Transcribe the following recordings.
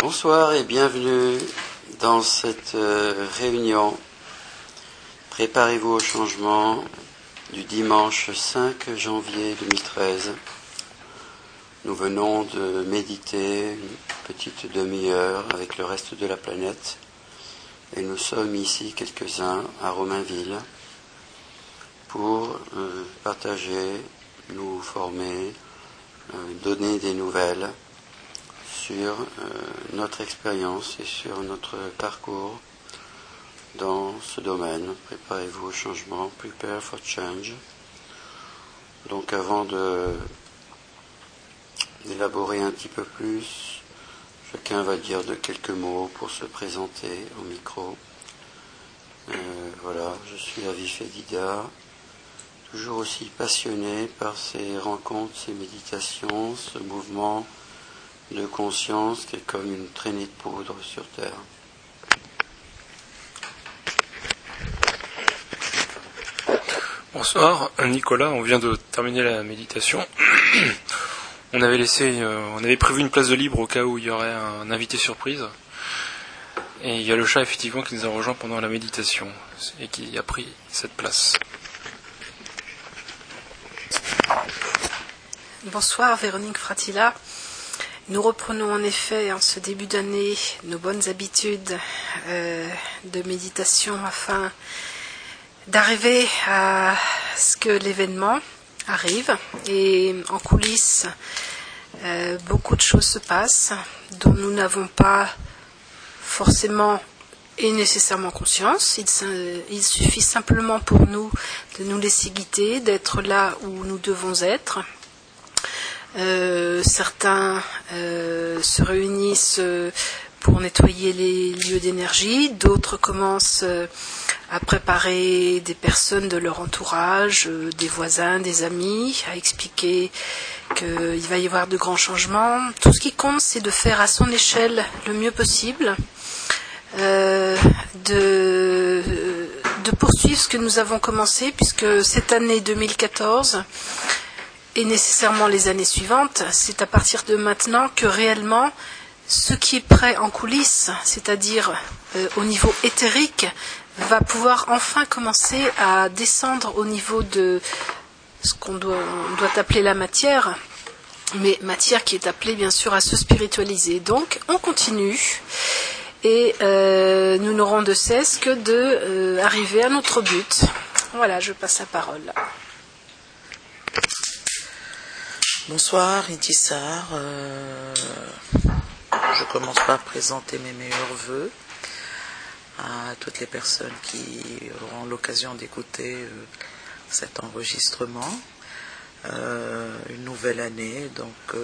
Bonsoir et bienvenue dans cette réunion. Préparez-vous au changement du dimanche 5 janvier 2013. Nous venons de méditer une petite demi-heure avec le reste de la planète et nous sommes ici quelques-uns à Romainville pour partager, nous former, donner des nouvelles sur notre expérience et sur notre parcours dans ce domaine. Préparez-vous au changement, prepare for change. Donc avant d'élaborer un petit peu plus, chacun va dire de quelques mots pour se présenter au micro. Voilà, je suis Avi Fedida, toujours aussi passionné par ces rencontres, ces méditations, ce mouvement de conscience qui est comme une traînée de poudre sur Terre. Bonsoir, Nicolas, on vient de terminer la méditation. On avait prévu une place de libre au cas où il y aurait un invité surprise. Et il y a le chat effectivement qui nous a rejoint pendant la méditation et qui a pris cette place. Bonsoir, Véronique Fratilla. Nous reprenons en effet en ce début d'année nos bonnes habitudes de méditation afin d'arriver à ce que l'événement arrive. Et en coulisses, beaucoup de choses se passent dont nous n'avons pas forcément et nécessairement conscience. Il suffit simplement pour nous de nous laisser guider, d'être là où nous devons être. Certains se réunissent pour nettoyer les lieux d'énergie, d'autres commencent à préparer des personnes de leur entourage, des voisins, des amis, à expliquer qu'il va y avoir de grands changements. Tout ce qui compte, c'est de faire à son échelle le mieux possible, de poursuivre ce que nous avons commencé, puisque cette année 2014 et nécessairement les années suivantes, c'est à partir de maintenant que réellement ce qui est prêt en coulisses, c'est-à-dire au niveau éthérique, va pouvoir enfin commencer à descendre au niveau de ce qu'on doit appeler la matière, mais matière qui est appelée bien sûr à se spiritualiser. Donc on continue et nous n'aurons de cesse que d'arriver à notre but. Voilà, je passe la parole. Bonsoir, Intissar. Je commence par présenter mes meilleurs vœux à toutes les personnes qui auront l'occasion d'écouter cet enregistrement. Une nouvelle année, donc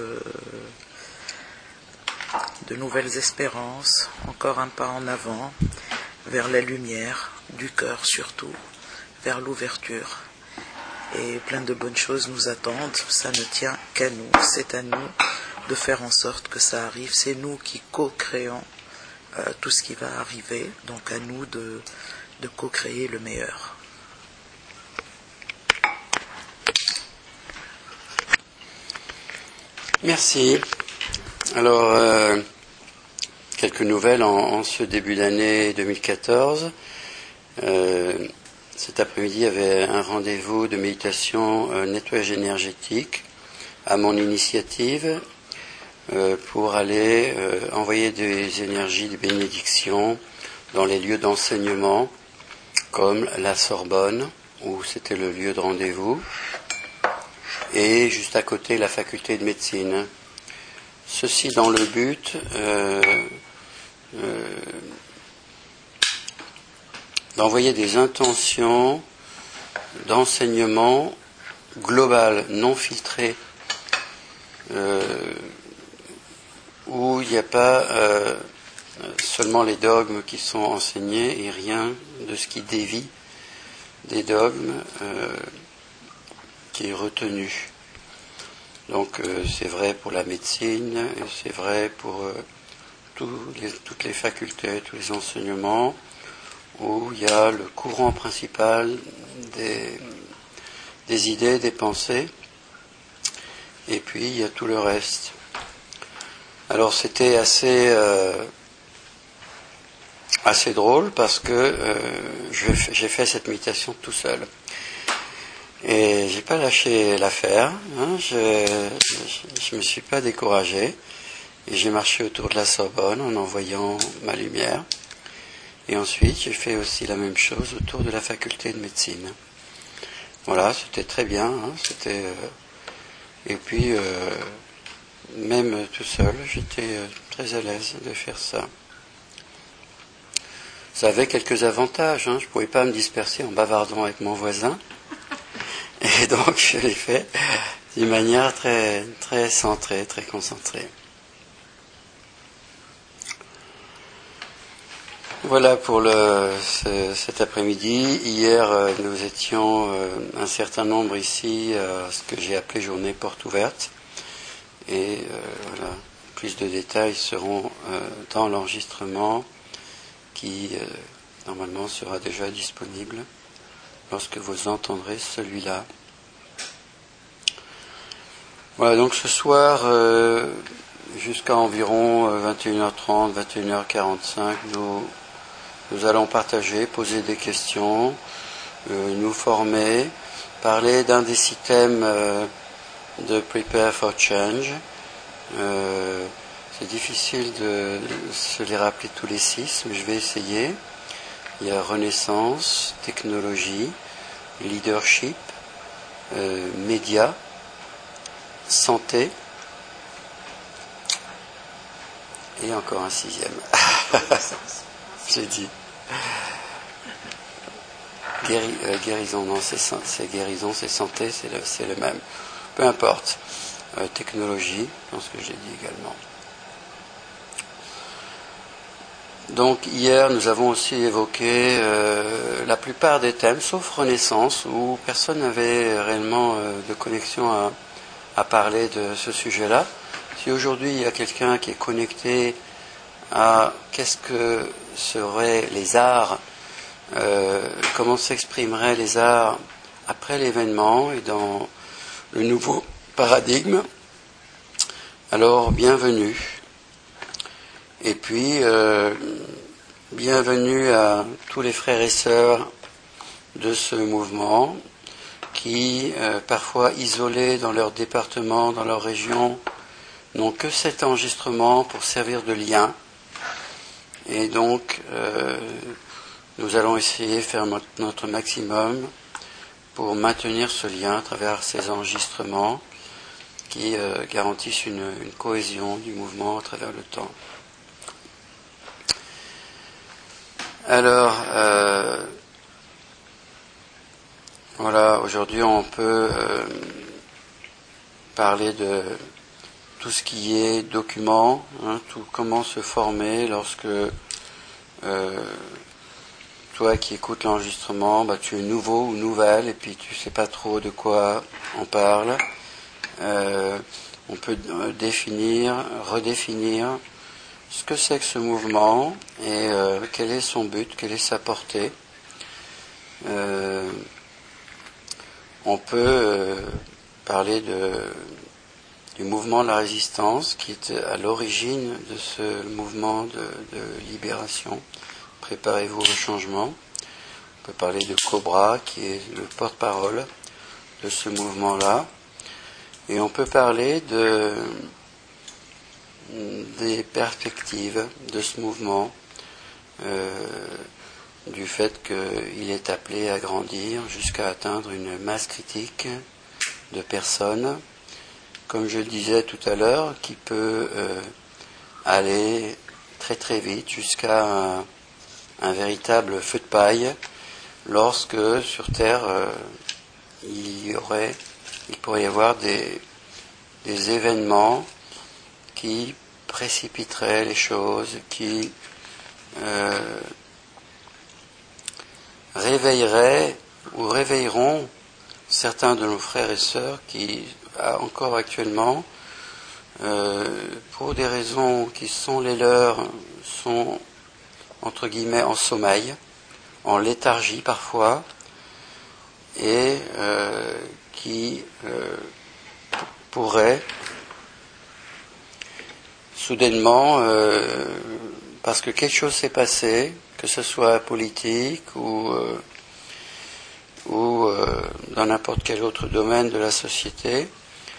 de nouvelles espérances, encore un pas en avant, vers la lumière, du cœur surtout, vers l'ouverture. Et plein de bonnes choses nous attendent, ça ne tient qu'à nous, c'est à nous de faire en sorte que ça arrive, c'est nous qui co-créons tout ce qui va arriver, donc à nous de co-créer le meilleur. Merci. Alors, quelques nouvelles en ce début d'année 2014. Cet après-midi, il y avait un rendez-vous de méditation nettoyage énergétique à mon initiative pour aller envoyer des énergies, des bénédictions dans les lieux d'enseignement comme la Sorbonne, où c'était le lieu de rendez-vous, et juste à côté la faculté de médecine. Ceci dans le but d'envoyer des intentions d'enseignement global, non filtré, où il n'y a pas seulement les dogmes qui sont enseignés et rien de ce qui dévie des dogmes qui est retenu. Donc c'est vrai pour la médecine, et c'est vrai pour toutes les facultés, tous les enseignements, où il y a le courant principal des idées, des pensées, et puis il y a tout le reste. Alors c'était assez drôle parce que j'ai fait cette méditation tout seul. Et j'ai pas lâché l'affaire, hein, je me suis pas découragé. Et j'ai marché autour de la Sorbonne en envoyant ma lumière. Et ensuite, j'ai fait aussi la même chose autour de la faculté de médecine. Voilà, c'était très bien. Hein, et puis, même tout seul, j'étais très à l'aise de faire ça. Ça avait quelques avantages. Hein, je ne pouvais pas me disperser en bavardant avec mon voisin. Et donc, je l'ai fait d'une manière très, très centrée, très concentrée. Voilà pour cet après-midi. Hier, nous étions un certain nombre ici à ce que j'ai appelé journée porte ouverte. Et voilà, plus de détails seront dans l'enregistrement qui normalement sera déjà disponible lorsque vous entendrez celui-là. Voilà, donc ce soir, jusqu'à environ 21h30, 21h45, nous allons partager, poser des questions, nous former, parler d'un des 6 thèmes de Prepare for Change. C'est difficile de se les rappeler tous les 6, mais je vais essayer. Il y a Renaissance, technologie, leadership, médias, santé, et encore un 6e. J'ai dit. Guérison, non, c'est guérison, c'est santé, c'est le même. Peu importe. Technologie, je pense que j'ai dit également. Donc hier, nous avons aussi évoqué la plupart des thèmes, sauf Renaissance, où personne n'avait réellement de connexion à parler de ce sujet-là. Si aujourd'hui il y a quelqu'un qui est connecté à qu'est-ce que seraient les arts, comment s'exprimeraient les arts après l'événement et dans le nouveau paradigme, alors bienvenue. Et puis bienvenue à tous les frères et sœurs de ce mouvement qui, parfois isolés dans leur département, dans leur région, n'ont que cet enregistrement pour servir de lien. Et donc, nous allons essayer de faire notre maximum pour maintenir ce lien à travers ces enregistrements qui garantissent une cohésion du mouvement à travers le temps. Alors, voilà, aujourd'hui on peut parler de tout ce qui est document, hein, comment se former lorsque toi qui écoutes l'enregistrement, tu es nouveau ou nouvelle et puis tu sais pas trop de quoi on parle. On peut redéfinir ce que c'est que ce mouvement et quel est son but, quelle est sa portée. On peut parler du mouvement de la résistance qui est à l'origine de ce mouvement de libération. Préparez-vous au changement. On peut parler de Cobra qui est le porte-parole de ce mouvement-là. Et on peut parler des perspectives de ce mouvement, du fait qu'il est appelé à grandir jusqu'à atteindre une masse critique de personnes, comme je le disais tout à l'heure, qui peut aller très très vite jusqu'à un véritable feu de paille lorsque sur Terre il pourrait y avoir des événements qui précipiteraient les choses, qui réveilleraient ou réveilleront certains de nos frères et sœurs qui, encore actuellement, pour des raisons qui sont les leurs, sont entre guillemets en sommeil, en léthargie parfois, et qui pourraient soudainement, parce que quelque chose s'est passé, que ce soit politique ou dans n'importe quel autre domaine de la société,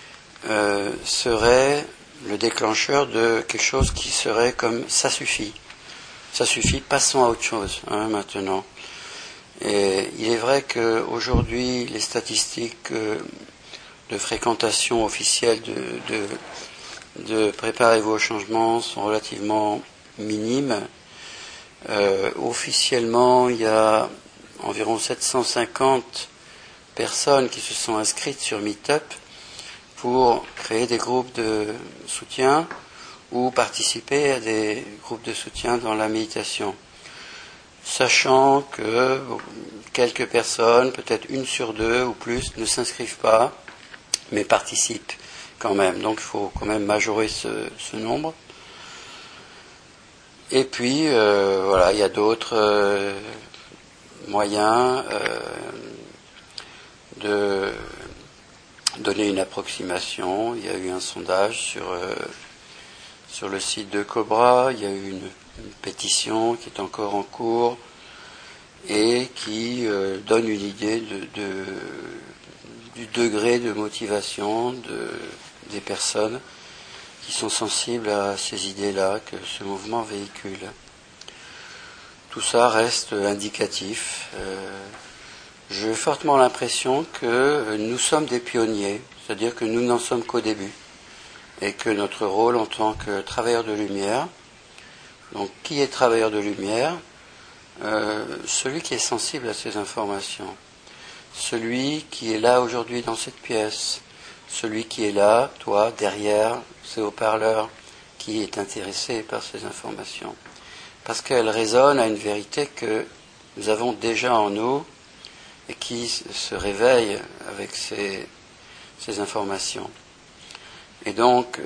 serait le déclencheur de quelque chose qui serait comme ça suffit, passons à autre chose maintenant. Et il est vrai qu'aujourd'hui les statistiques de fréquentation officielle de Préparez-vous au changement sont relativement minimes. Officiellement, il y a environ 750 personnes qui se sont inscrites sur Meetup pour créer des groupes de soutien ou participer à des groupes de soutien dans la méditation. Sachant que quelques personnes, peut-être 1 sur 2 ou plus, ne s'inscrivent pas, mais participent quand même. Donc il faut quand même majorer ce nombre. Et puis, voilà, il y a d'autres moyens de donner une approximation. Il y a eu un sondage sur le site de Cobra, il y a eu une pétition qui est encore en cours et qui donne une idée du degré de motivation des personnes qui sont sensibles à ces idées-là que ce mouvement véhicule. Tout ça reste indicatif. J'ai fortement l'impression que nous sommes des pionniers, c'est-à-dire que nous n'en sommes qu'au début, et que notre rôle en tant que travailleur de lumière, donc qui est travailleur de lumière? Celui qui est sensible à ces informations, celui qui est là aujourd'hui dans cette pièce, celui qui est là, toi, derrière ces haut-parleurs, qui est intéressé par ces informations, parce qu'elles résonnent à une vérité que nous avons déjà en nous et qui se réveille avec ces informations. Et donc,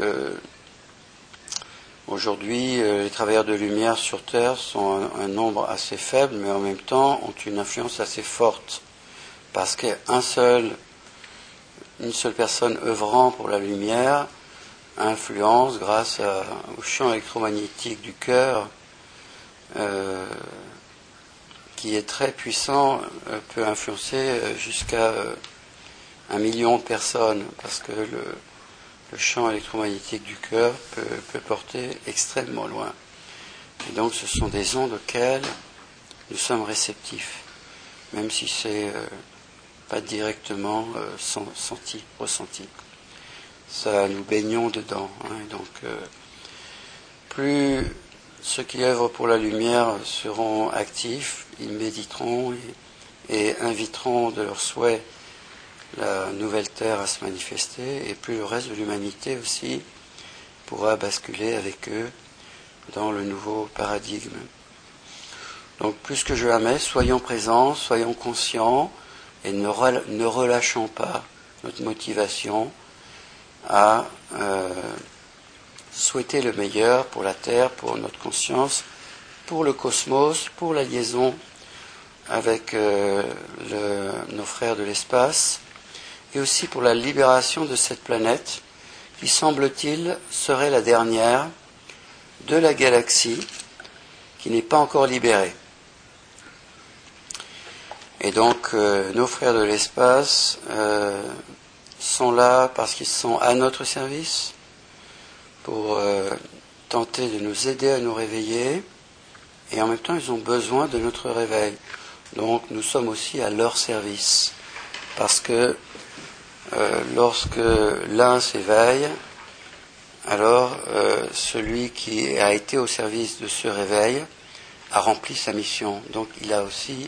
aujourd'hui, les travailleurs de lumière sur Terre sont un nombre assez faible, mais en même temps ont une influence assez forte, parce qu'une seule personne œuvrant pour la lumière influence, grâce au champ électromagnétique du cœur, qui est très puissant, peut influencer jusqu'à 1 million de personnes, parce que le champ électromagnétique du cœur peut porter extrêmement loin. Et donc ce sont des ondes auxquelles nous sommes réceptifs, même si c'est pas directement ressenti. Ça, nous baignons dedans. Donc plus ceux qui œuvrent pour la lumière seront actifs, ils méditeront et inviteront de leur souhait la nouvelle terre à se manifester, et plus le reste de l'humanité aussi pourra basculer avec eux dans le nouveau paradigme. Donc plus que jamais, soyons présents, soyons conscients et ne relâchons pas notre motivation à souhaiter le meilleur pour la Terre, pour notre conscience, pour le cosmos, pour la liaison avec nos frères de l'espace, et aussi pour la libération de cette planète qui, semble-t-il, serait la dernière de la galaxie qui n'est pas encore libérée. Et donc nos frères de l'espace sont là parce qu'ils sont à notre service, pour tenter de nous aider à nous réveiller, et en même temps ils ont besoin de notre réveil. Donc nous sommes aussi à leur service, parce que lorsque l'un s'éveille, alors celui qui a été au service de ce réveil a rempli sa mission. Donc il a aussi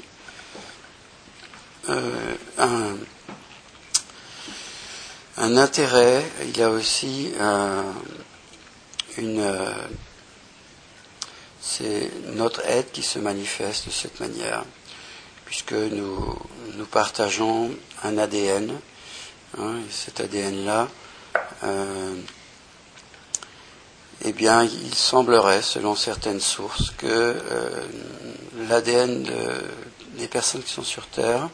un intérêt, il a aussi c'est notre aide qui se manifeste de cette manière, puisque nous partageons un ADN, et cet ADN-là, eh bien, il semblerait, selon certaines sources, que l'ADN des personnes qui sont sur Terre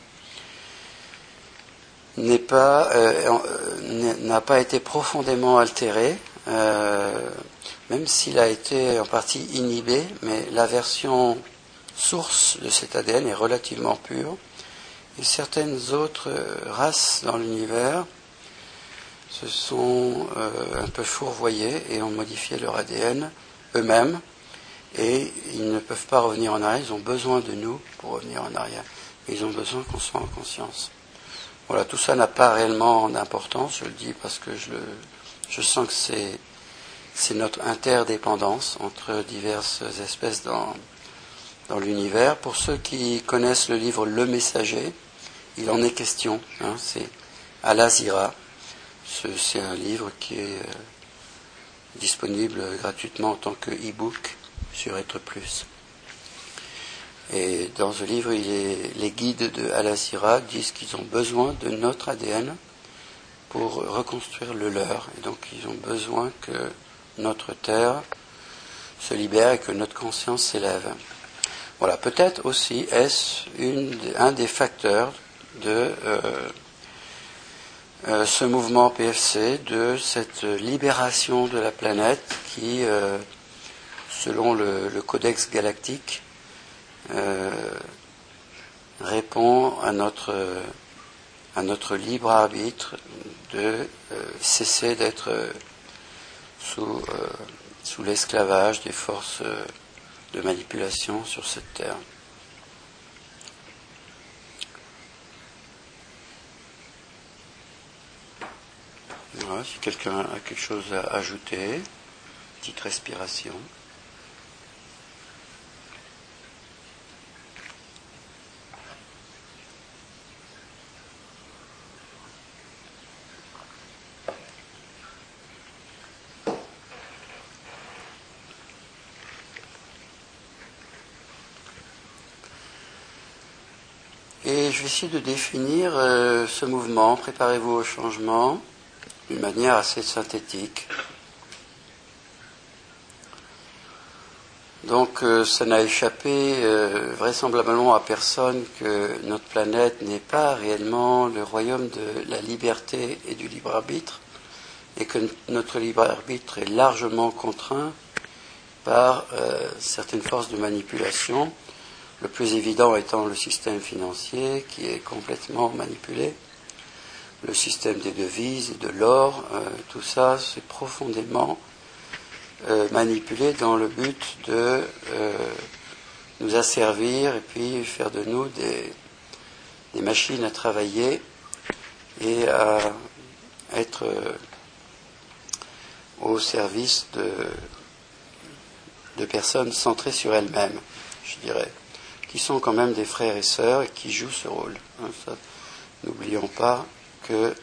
n'a pas été profondément altéré, même s'il a été en partie inhibé, mais la version source de cet ADN est relativement pure. Et certaines autres races dans l'univers se sont un peu fourvoyées et ont modifié leur ADN eux-mêmes. Et ils ne peuvent pas revenir en arrière, ils ont besoin de nous pour revenir en arrière. Et ils ont besoin qu'on soit en conscience. Voilà, tout ça n'a pas réellement d'importance, je le dis parce que je sens que c'est notre interdépendance entre diverses espèces dans l'univers. Pour ceux qui connaissent le livre Le Messager, il en est question, c'est Al-Azira. C'est un livre qui est disponible gratuitement en tant que e-book sur Être Plus. Et dans ce livre, les guides de Al-Azira disent qu'ils ont besoin de notre ADN pour reconstruire le leur. Et donc ils ont besoin que notre terre se libère et que notre conscience s'élève. Voilà, peut-être aussi est-ce un des facteurs de ce mouvement PFC, de cette libération de la planète qui, selon le Codex galactique, répond à notre libre arbitre de cesser d'être sous l'esclavage des forces de manipulation sur cette terre. Voilà, si quelqu'un a quelque chose à ajouter, petite respiration. Et je vais essayer de définir ce mouvement, préparez-vous au changement, d'une manière assez synthétique. Donc ça n'a échappé vraisemblablement à personne que notre planète n'est pas réellement le royaume de la liberté et du libre arbitre, et que notre libre arbitre est largement contraint par certaines forces de manipulation. Le plus évident étant le système financier qui est complètement manipulé, le système des devises et de l'or, tout ça c'est profondément manipulé dans le but de nous asservir et puis faire de nous des machines à travailler et à être au service de personnes centrées sur elles-mêmes, je dirais, qui sont quand même des frères et sœurs et qui jouent ce rôle. N'oublions pas que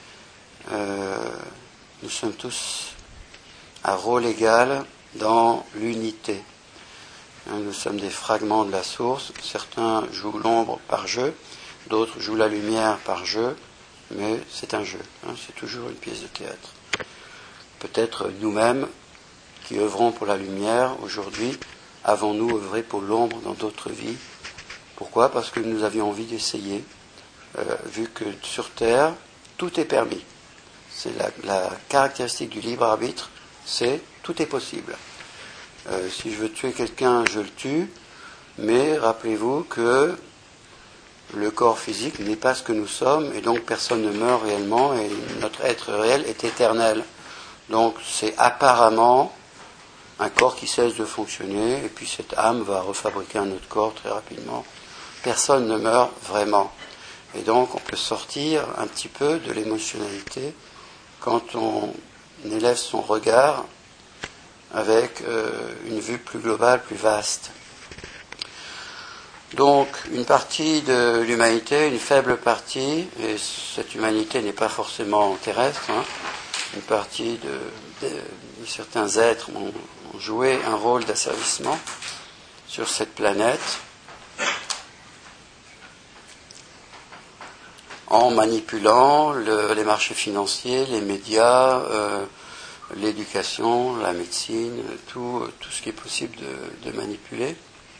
nous sommes tous à rôle égal dans l'unité. Nous sommes des fragments de la source. Certains jouent l'ombre par jeu, d'autres jouent la lumière par jeu, mais c'est un jeu. C'est toujours une pièce de théâtre. Peut-être nous-mêmes qui œuvrons pour la lumière aujourd'hui, avons-nous œuvré pour l'ombre dans d'autres vies? Pourquoi? Parce que nous avions envie d'essayer, vu que sur Terre, tout est permis. C'est la caractéristique du libre arbitre, c'est tout est possible. Si je veux tuer quelqu'un, je le tue, mais rappelez-vous que le corps physique n'est pas ce que nous sommes, et donc personne ne meurt réellement, et notre être réel est éternel. Donc c'est apparemment un corps qui cesse de fonctionner, et puis cette âme va refabriquer un autre corps très rapidement. Personne ne meurt vraiment. Et donc on peut sortir un petit peu de l'émotionnalité quand on élève son regard avec une vue plus globale, plus vaste. Donc une partie de l'humanité, une faible partie, et cette humanité n'est pas forcément terrestre, une partie de certains êtres ont joué un rôle d'asservissement sur cette planète en manipulant les marchés financiers, les médias, l'éducation, la médecine, tout ce qui est possible de manipuler.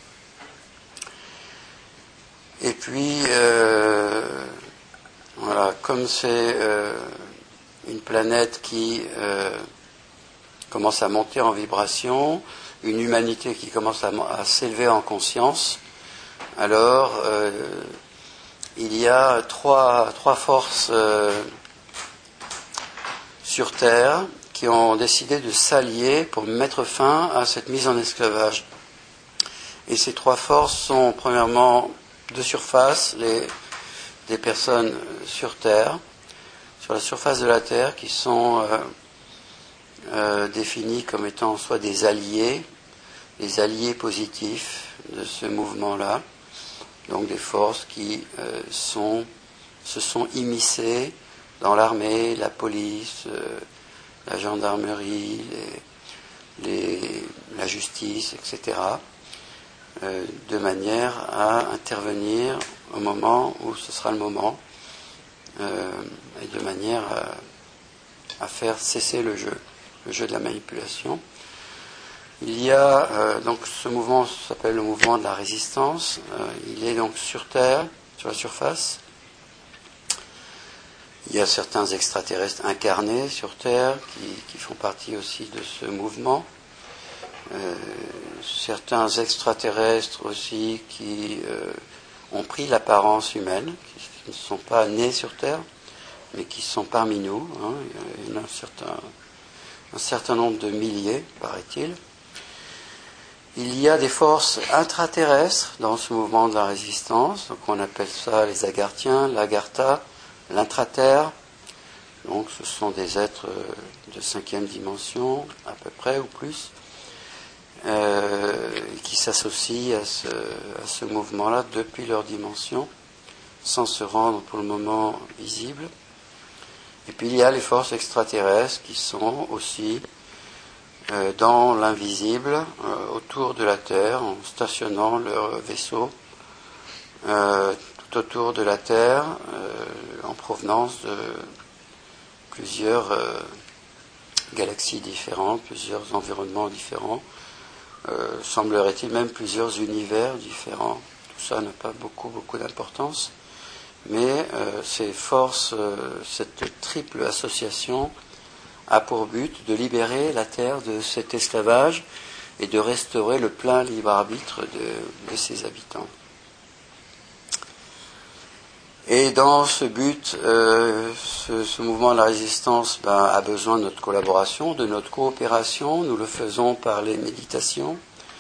Et puis, voilà, comme c'est une planète qui, commence à monter en vibration, une humanité qui commence à s'élever en conscience, alors il y a trois forces sur Terre qui ont décidé de s'allier pour mettre fin à cette mise en esclavage. Et ces trois forces sont premièrement de surface, des personnes sur Terre, sur la surface de la Terre, qui sont définies comme étant soit des alliés positifs de ce mouvement-là, donc des forces qui se sont immiscées dans l'armée, la police, la gendarmerie, la justice, etc., de manière à intervenir au moment où ce sera le moment, et de manière à faire cesser le jeu de la manipulation. Il y a donc ce mouvement s'appelle le mouvement de la résistance. Il est donc sur Terre, sur la surface. Il y a certains extraterrestres incarnés sur Terre qui font partie aussi de ce mouvement. Certains extraterrestres aussi qui ont pris l'apparence humaine, qui ne sont pas nés sur Terre, mais qui sont parmi nous. Il y en a un certain nombre de milliers, paraît-il. Il y a des forces intraterrestres dans ce mouvement de la résistance, donc on appelle ça les Agarthiens, l'Agartha, l'intraterre. Donc ce sont des êtres de 5e dimension, à peu près ou plus, qui s'associent à ce mouvement-là depuis leur dimension, sans se rendre pour le moment visibles. Et puis il y a les forces extraterrestres qui sont aussi dans l'invisible, autour de la Terre, en stationnant leurs vaisseaux tout autour de la Terre, en provenance de plusieurs galaxies différentes, plusieurs environnements différents, semblerait-il même plusieurs univers différents. Tout ça n'a pas beaucoup d'importance, mais ces forces, cette triple association a pour but de libérer la Terre de cet esclavage et de restaurer le plein libre arbitre de ses habitants. Et dans ce but, ce mouvement de la résistance a besoin de notre collaboration, de notre coopération. Nous le faisons par les méditations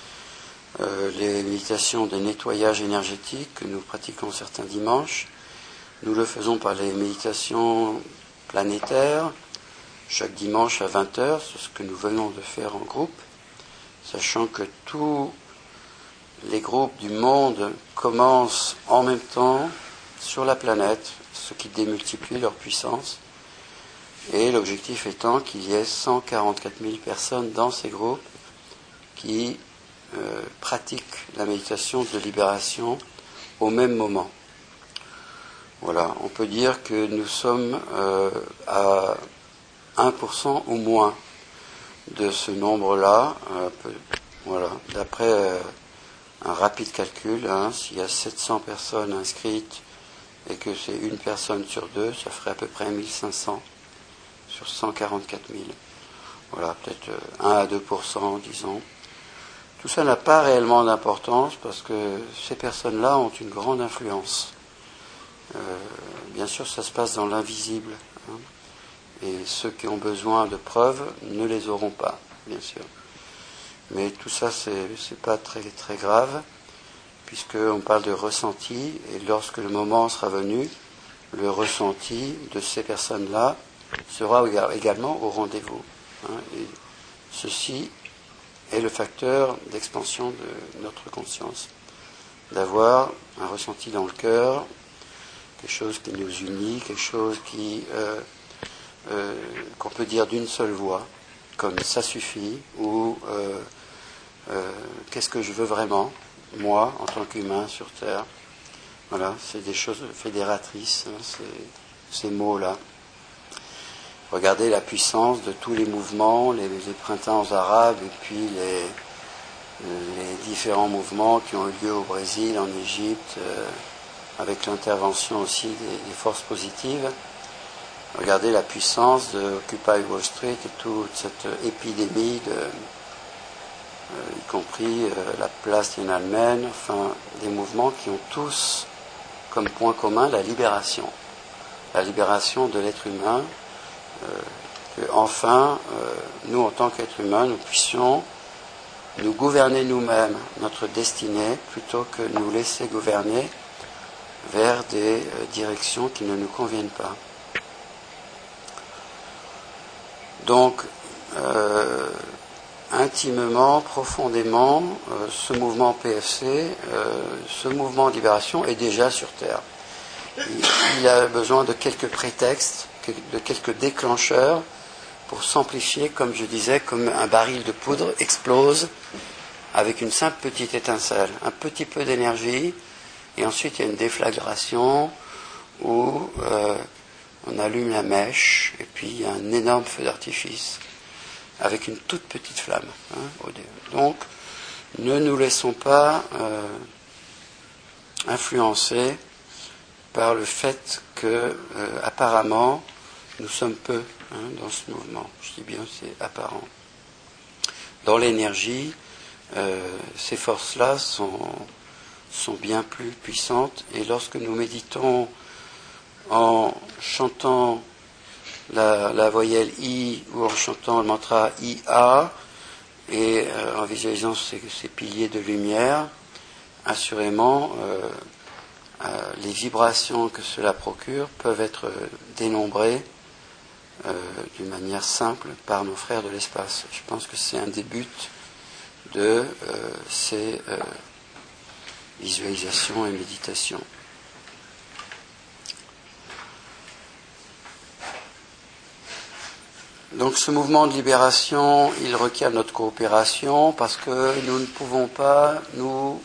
de nettoyage énergétique que nous pratiquons certains dimanches. Nous le faisons par les méditations planétaires, chaque dimanche à 20h, c'est ce que nous venons de faire en groupe, sachant que tous les groupes du monde commencent en même temps sur la planète, ce qui démultiplie leur puissance, et l'objectif étant qu'il y ait 144 000 personnes dans ces groupes qui pratiquent la méditation de libération au même moment. Voilà, on peut dire que nous sommes à 1% ou moins de ce nombre-là. Voilà, d'après un rapide calcul, s'il y a 700 personnes inscrites et que c'est une personne sur deux, ça ferait à peu près 1500 sur 144 000. Voilà, peut-être 1 à 2%, disons. Tout ça n'a pas réellement d'importance parce que ces personnes-là ont une grande influence. Bien sûr, ça se passe dans l'invisible. Et ceux qui ont besoin de preuves ne les auront pas, bien sûr. Mais tout ça, c'est pas très, très grave, puisqu'on parle de ressenti, et lorsque le moment sera venu, le ressenti de ces personnes-là sera également au rendez-vous. Et ceci est le facteur d'expansion de notre conscience, d'avoir un ressenti dans le cœur, quelque chose qui nous unit, quelque chose qu'on peut dire d'une seule voix, comme ça suffit, ou qu'est-ce que je veux vraiment, moi, en tant qu'humain sur Terre. Voilà, c'est des choses fédératrices, ces mots-là. Regardez la puissance de tous les mouvements, les printemps arabes, et puis les différents mouvements qui ont eu lieu au Brésil, en Égypte, avec l'intervention aussi des forces positives. Regardez la puissance de Occupy Wall Street et toute cette épidémie, y compris la place Tiananmen, enfin des mouvements qui ont tous comme point commun la libération de l'être humain, que enfin, nous en tant qu'êtres humains, nous puissions nous gouverner nous-mêmes notre destinée plutôt que nous laisser gouverner vers des directions qui ne nous conviennent pas. Donc, intimement, profondément, ce mouvement PFC, ce mouvement de libération est déjà sur Terre. Il a besoin de quelques prétextes, de quelques déclencheurs pour s'amplifier, comme je disais, comme un baril de poudre explose avec une simple petite étincelle, un petit peu d'énergie, et ensuite il y a une déflagration où on allume la mèche, et puis il y a un énorme feu d'artifice avec une toute petite flamme. Donc, ne nous laissons pas influencer par le fait que, apparemment, nous sommes peu dans ce mouvement. Je dis bien, c'est apparent. Dans l'énergie, ces forces-là sont bien plus puissantes, et lorsque nous méditons en chantant la voyelle I ou en chantant le mantra IA et en visualisant ces piliers de lumière, assurément, les vibrations que cela procure peuvent être dénombrées d'une manière simple par nos frères de l'espace. Je pense que c'est un des buts de ces visualisations et méditations. Donc ce mouvement de libération, il requiert notre coopération parce que nous ne pouvons pas nous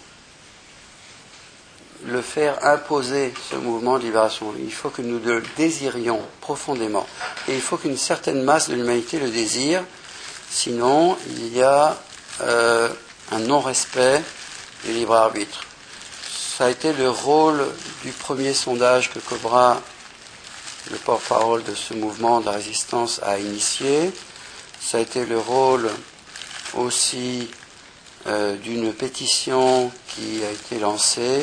le faire imposer, ce mouvement de libération. Il faut que nous le désirions profondément. Et il faut qu'une certaine masse de l'humanité le désire, sinon il y a un non-respect du libre arbitre. Ça a été le rôle du premier sondage que Cobra, le porte-parole de ce mouvement de la résistance, a initié. Ça a été le rôle aussi d'une pétition qui a été lancée.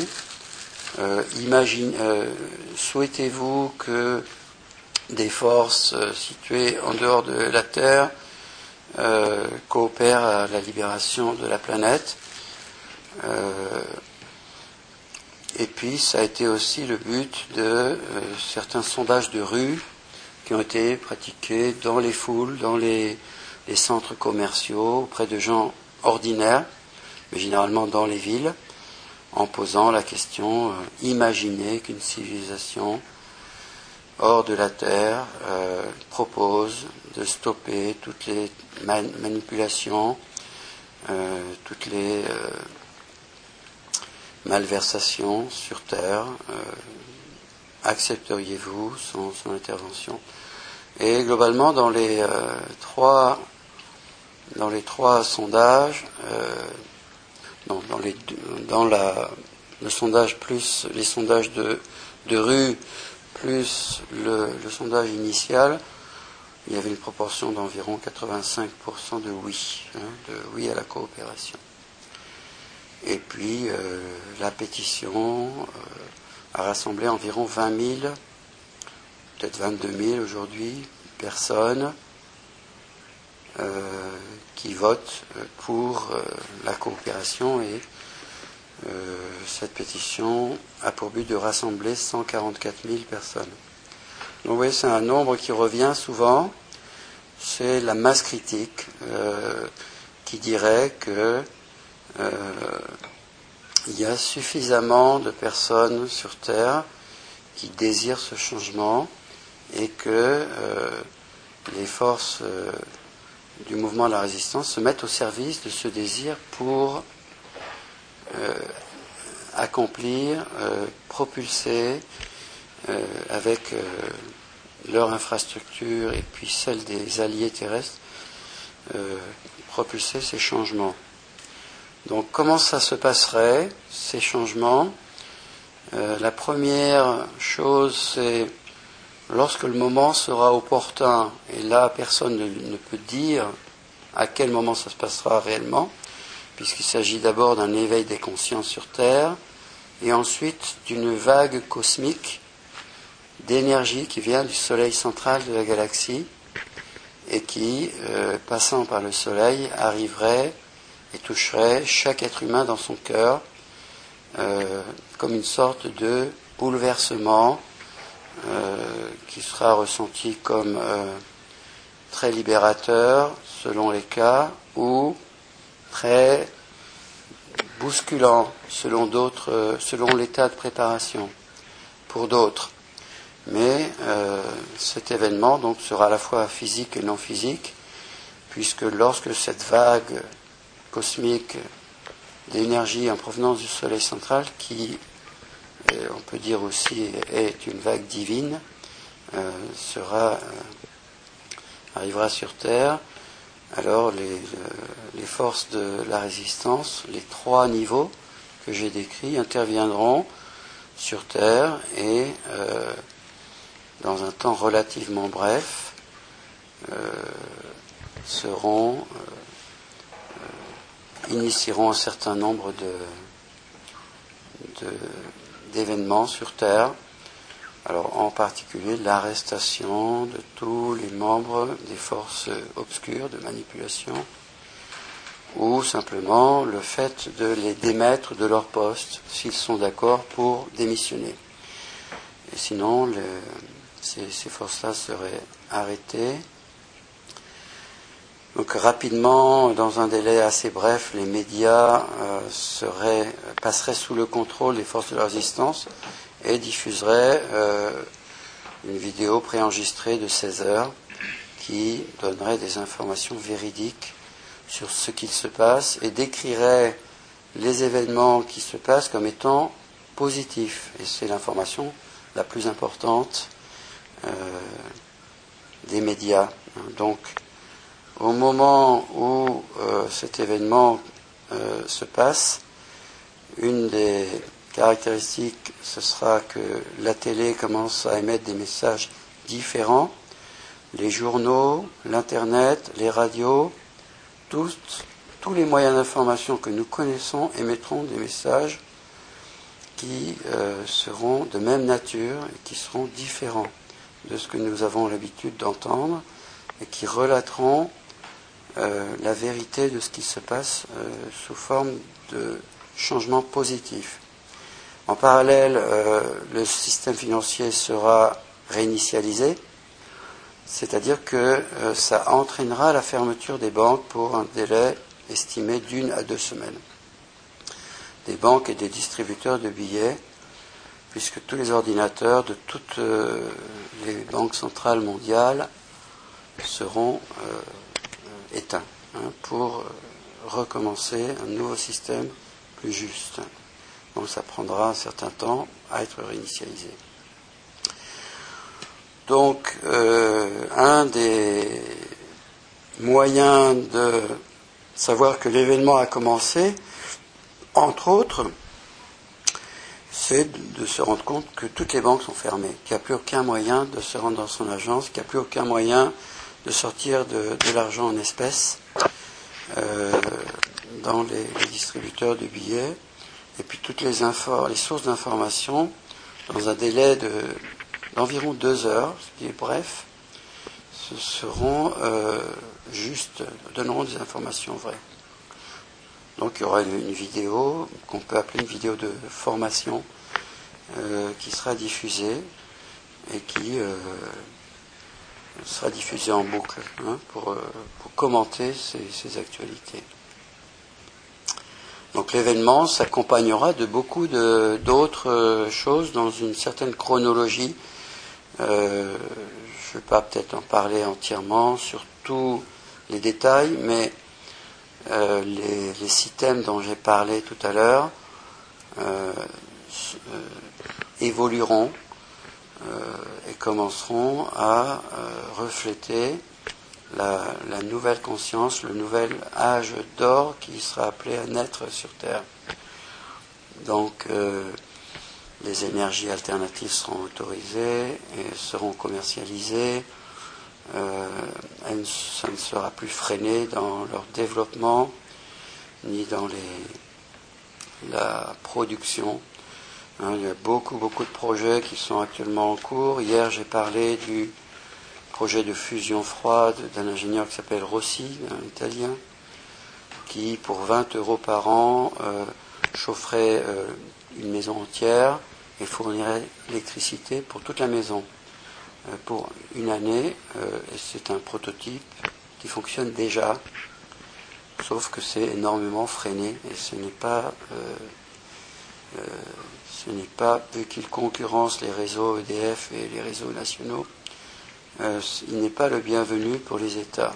Souhaitez-vous que des forces situées en dehors de la Terre coopèrent à la libération de la planète? Et puis, ça a été aussi le but de certains sondages de rue qui ont été pratiqués dans les foules, dans les centres commerciaux, auprès de gens ordinaires, mais généralement dans les villes, en posant la question, imaginez qu'une civilisation hors de la Terre propose de stopper toutes les manipulations, toutes les malversations sur Terre, accepteriez-vous son intervention? Et globalement, dans les trois sondages, le sondage plus les sondages de rue plus le sondage initial, il y avait une proportion d'environ 85% de oui à la coopération. Et puis, la pétition a rassemblé environ 20 000, peut-être 22 000 aujourd'hui, personnes qui votent pour la coopération, et cette pétition a pour but de rassembler 144 000 personnes. Donc vous voyez, c'est un nombre qui revient souvent, c'est la masse critique qui dirait que il y a suffisamment de personnes sur Terre qui désirent ce changement, et que les forces du mouvement de la résistance se mettent au service de ce désir pour accomplir, propulser avec leur infrastructure et puis celle des alliés terrestres, propulser ces changements. Donc comment ça se passerait, ces changements? La première chose, c'est lorsque le moment sera opportun, et là personne ne peut dire à quel moment ça se passera réellement, puisqu'il s'agit d'abord d'un éveil des consciences sur Terre, et ensuite d'une vague cosmique d'énergie qui vient du Soleil central de la galaxie, et qui, passant par le Soleil, arriverait et toucherait chaque être humain dans son cœur, comme une sorte de bouleversement qui sera ressenti comme très libérateur selon les cas, ou très bousculant selon l'état de préparation pour d'autres. Mais cet événement donc sera à la fois physique et non physique, puisque lorsque cette vague cosmique d'énergie en provenance du Soleil central, qui on peut dire aussi est une vague divine, arrivera sur Terre, alors les forces de la résistance, les 3 niveaux que j'ai décrits, interviendront sur Terre et dans un temps relativement bref initieront un certain nombre d'événements sur Terre. Alors en particulier l'arrestation de tous les membres des forces obscures de manipulation, ou simplement le fait de les démettre de leur poste s'ils sont d'accord pour démissionner. Et sinon, ces forces-là seraient arrêtées. Donc rapidement, dans un délai assez bref, les médias passeraient sous le contrôle des forces de la résistance et diffuseraient une vidéo préenregistrée de 16 heures qui donnerait des informations véridiques sur ce qu'il se passe et décrirait les événements qui se passent comme étant positifs. Et c'est l'information la plus importante des médias. Donc, au moment où cet événement se passe, une des caractéristiques, ce sera que la télé commence à émettre des messages différents. Les journaux, l'Internet, les radios, tous les moyens d'information que nous connaissons émettront des messages qui seront de même nature et qui seront différents de ce que nous avons l'habitude d'entendre et qui relateront la vérité de ce qui se passe sous forme de changements positifs. En parallèle, le système financier sera réinitialisé, c'est-à-dire que ça entraînera la fermeture des banques pour un délai estimé d'1 à 2 semaines. Des banques et des distributeurs de billets, puisque tous les ordinateurs de toutes les banques centrales mondiales seront éteints pour recommencer un nouveau système plus juste. Donc ça prendra un certain temps à être réinitialisé. Donc un des moyens de savoir que l'événement a commencé, entre autres, c'est de se rendre compte que toutes les banques sont fermées, qu'il n'y a plus aucun moyen de se rendre dans son agence, qu'il n'y a plus aucun moyen de sortir de l'argent en espèces dans les distributeurs de billets, et puis toutes les sources d'information, dans un délai d'environ 2 heures, ce qui est bref, donneront des informations vraies. Donc il y aura une vidéo qu'on peut appeler une vidéo de formation qui sera diffusée et qui sera diffusée en boucle pour commenter ces actualités. Donc l'événement s'accompagnera de beaucoup d'autres choses dans une certaine chronologie. Je ne vais pas peut-être en parler entièrement sur tous les détails, mais les 6 thèmes dont j'ai parlé tout à l'heure évolueront et commenceront à refléter la nouvelle conscience, le nouvel âge d'or qui sera appelé à naître sur Terre. Donc les énergies alternatives seront autorisées et seront commercialisées. Ça ne sera plus freiné dans leur développement ni dans la production. Il y a beaucoup de projets qui sont actuellement en cours. Hier, j'ai parlé du projet de fusion froide d'un ingénieur qui s'appelle Rossi, un Italien, qui, pour 20 € par an, chaufferait une maison entière et fournirait l'électricité pour toute la maison pour une année. Et c'est un prototype qui fonctionne déjà, sauf que c'est énormément freiné et ce n'est pas, vu qu'il concurrence les réseaux EDF et les réseaux nationaux, il n'est pas le bienvenu pour les États.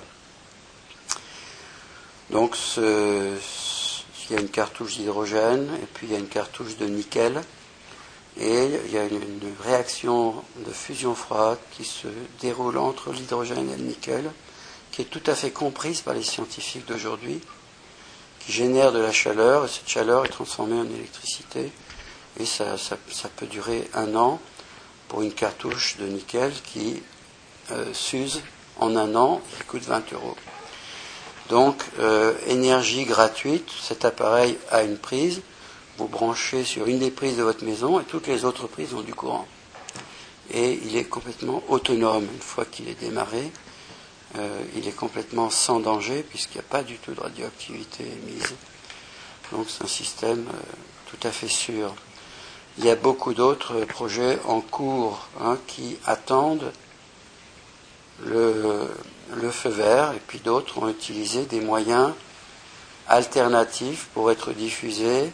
Donc il y a une cartouche d'hydrogène et puis il y a une cartouche de nickel et il y a une réaction de fusion froide qui se déroule entre l'hydrogène et le nickel, qui est tout à fait comprise par les scientifiques d'aujourd'hui, qui génère de la chaleur et cette chaleur est transformée en électricité et ça peut durer 1 an pour une cartouche de nickel qui s'use en 1 an et qui coûte 20 €. Donc, énergie gratuite, cet appareil a une prise, vous branchez sur une des prises de votre maison et toutes les autres prises ont du courant. Et il est complètement autonome. Une fois qu'il est démarré, il est complètement sans danger puisqu'il n'y a pas du tout de radioactivité émise. Donc c'est un système tout à fait sûr. Il y a beaucoup d'autres projets en cours qui attendent le feu vert, et puis d'autres ont utilisé des moyens alternatifs pour être diffusés,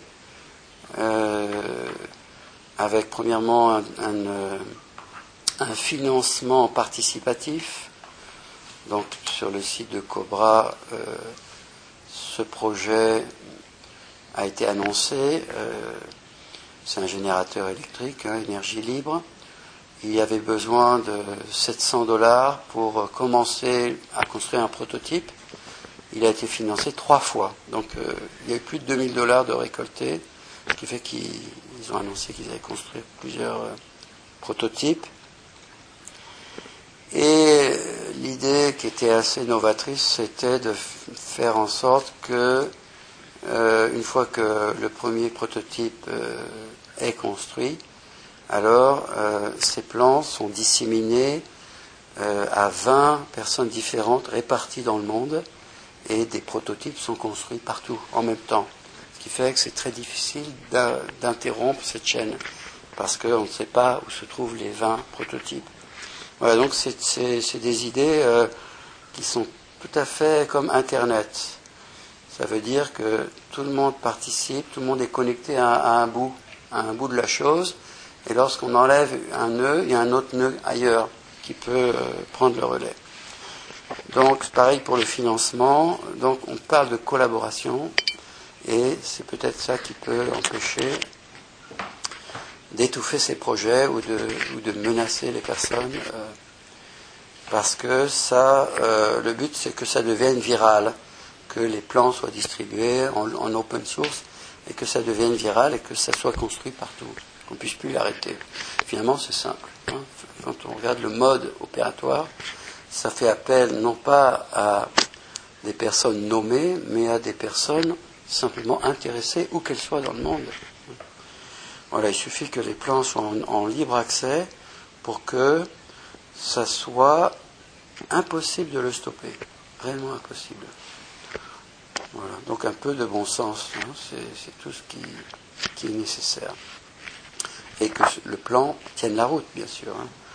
avec premièrement un financement participatif. Donc sur le site de Cobra, ce projet a été annoncé. C'est un générateur électrique, énergie libre. Il y avait besoin de 700 $ pour commencer à construire un prototype. Il a été financé 3 fois. Donc il y a eu plus de 2000 $ de récoltés, ce qui fait qu'ils ont annoncé qu'ils avaient construit plusieurs prototypes. Et l'idée qui était assez novatrice, c'était de faire en sorte que, une fois que le premier prototype est construit, alors ces plans sont disséminés à 20 personnes différentes réparties dans le monde et des prototypes sont construits partout en même temps. Ce qui fait que c'est très difficile d'interrompre cette chaîne parce qu'on ne sait pas où se trouvent les 20 prototypes. Voilà, donc c'est des idées qui sont tout à fait comme Internet. Ça veut dire que tout le monde participe, tout le monde est connecté à un bout de la chose. Et lorsqu'on enlève un nœud, il y a un autre nœud ailleurs qui peut prendre le relais. Donc, c'est pareil pour le financement. Donc, on parle de collaboration et c'est peut-être ça qui peut empêcher d'étouffer ces projets ou de menacer les personnes parce que ça, le but c'est que ça devienne viral, que les plans soient distribués en open source et que ça devienne viral et que ça soit construit partout, qu'on ne puisse plus l'arrêter. Finalement, c'est simple. Quand on regarde le mode opératoire, ça fait appel non pas à des personnes nommées, mais à des personnes simplement intéressées, où qu'elles soient dans le monde. Voilà, il suffit que les plans soient en libre accès pour que ça soit impossible de le stopper. Réellement impossible. Voilà, donc un peu de bon sens, c'est tout ce qui est nécessaire. Et que le plan tienne la route, bien sûr.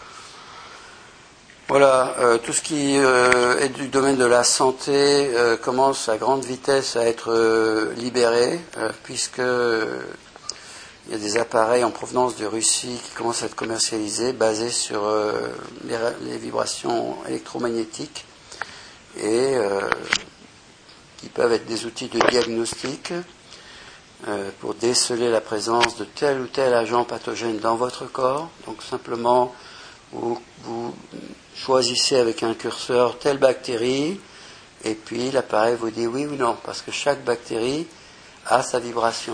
Voilà, tout ce qui est du domaine de la santé commence à grande vitesse à être libéré, puisque il y a des appareils en provenance de Russie qui commencent à être commercialisés, basés sur les vibrations électromagnétiques et qui peuvent être des outils de diagnostic pour déceler la présence de tel ou tel agent pathogène dans votre corps. Donc simplement, vous choisissez avec un curseur telle bactérie, et puis l'appareil vous dit oui ou non, parce que chaque bactérie a sa vibration.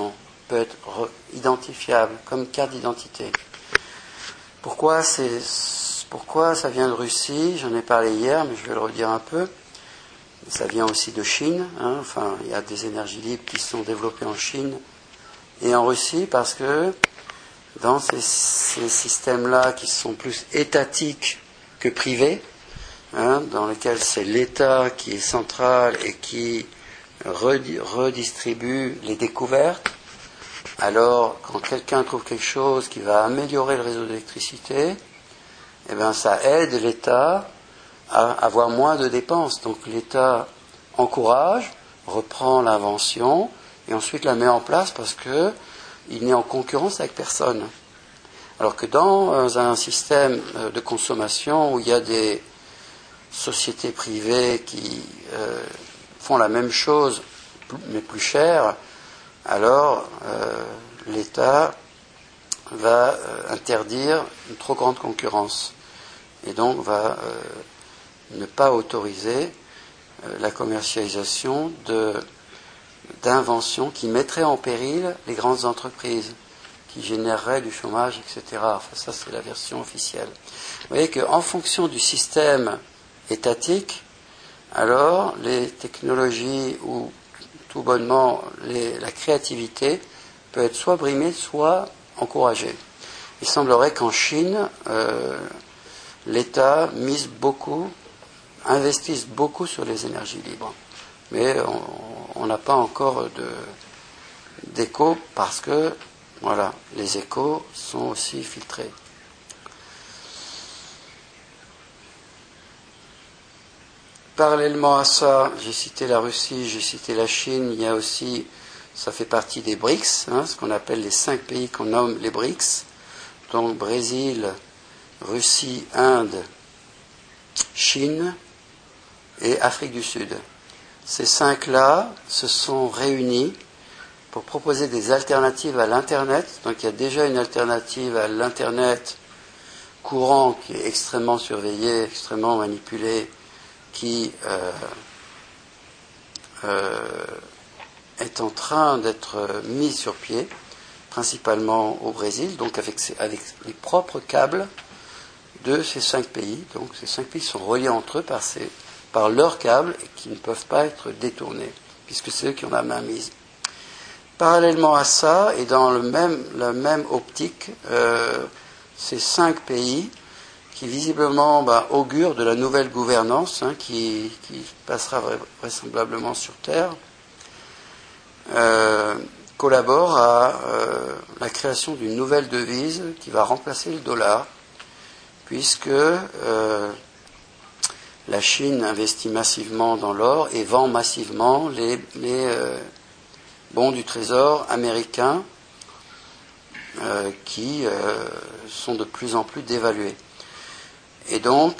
peut être identifiable comme carte d'identité. Pourquoi ça vient de Russie? J'en ai parlé hier, mais je vais le redire un peu. Ça vient aussi de Chine. Enfin, il y a des énergies libres qui sont développées en Chine et en Russie parce que dans ces systèmes-là qui sont plus étatiques que privés, dans lesquels c'est l'État qui est central et qui redistribue les découvertes, alors quand quelqu'un trouve quelque chose qui va améliorer le réseau d'électricité, eh bien, ça aide l'État à avoir moins de dépenses. Donc l'État encourage, reprend l'invention et ensuite la met en place parce qu'il n'est en concurrence avec personne. Alors que dans un système de consommation où il y a des sociétés privées qui font la même chose mais plus cher, alors l'État va interdire une trop grande concurrence et donc va ne pas autoriser la commercialisation d'inventions qui mettraient en péril les grandes entreprises, qui généreraient du chômage, etc. Enfin, ça, c'est la version officielle. Vous voyez qu'en fonction du système étatique, alors les technologies ou tout bonnement la créativité peut être soit brimée, soit encouragée. Il semblerait qu'en Chine, l'État investisse beaucoup sur les énergies libres. Mais on n'a pas encore d'écho parce que, voilà, les échos sont aussi filtrés. Parallèlement à ça, j'ai cité la Russie, j'ai cité la Chine, il y a aussi, ça fait partie des BRICS, ce qu'on appelle les 5 pays qu'on nomme les BRICS, donc Brésil, Russie, Inde, Chine et Afrique du Sud. Ces 5-là se sont réunis pour proposer des alternatives à l'Internet. Donc il y a déjà une alternative à l'Internet courant qui est extrêmement surveillé, extrêmement manipulé, qui est en train d'être mis sur pied, principalement au Brésil, donc avec les propres câbles de ces 5 pays. Donc ces 5 pays sont reliés entre eux par leurs câbles et qui ne peuvent pas être détournés, puisque c'est eux qui ont la main mise. Parallèlement à ça, et dans la même optique, ces 5 pays qui visiblement augurent de la nouvelle gouvernance qui passera vraisemblablement sur Terre, collaborent à la création d'une nouvelle devise qui va remplacer le dollar, puisque la Chine investit massivement dans l'or et vend massivement les bons du trésor américains qui sont de plus en plus dévalués. Et donc,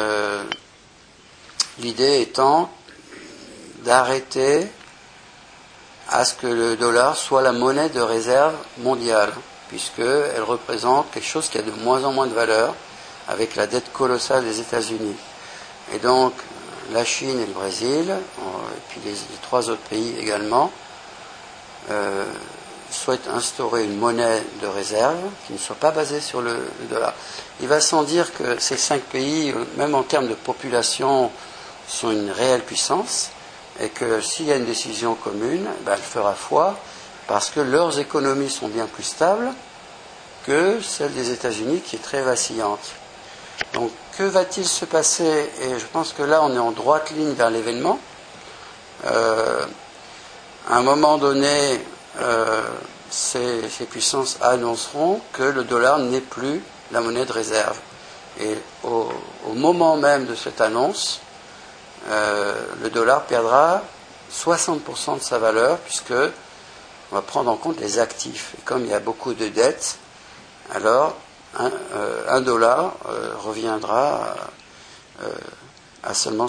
l'idée étant d'arrêter à ce que le dollar soit la monnaie de réserve mondiale, puisqu'elle représente quelque chose qui a de moins en moins de valeur avec la dette colossale des États-Unis. Et donc, la Chine et le Brésil, et puis les 3 autres pays également, souhaitent instaurer une monnaie de réserve qui ne soit pas basée sur le dollar. Il va sans dire que ces 5 pays, même en termes de population, sont une réelle puissance et que s'il y a une décision commune, elle fera foi parce que leurs économies sont bien plus stables que celle des États-Unis qui est très vacillante. Donc que va-t-il se passer? Et je pense que là on est en droite ligne vers l'événement. À un moment donné, ces puissances annonceront que le dollar n'est plus la monnaie de réserve. Et au moment même de cette annonce, le dollar perdra 60% de sa valeur, puisque on va prendre en compte les actifs. Et comme il y a beaucoup de dettes, alors un dollar reviendra à seulement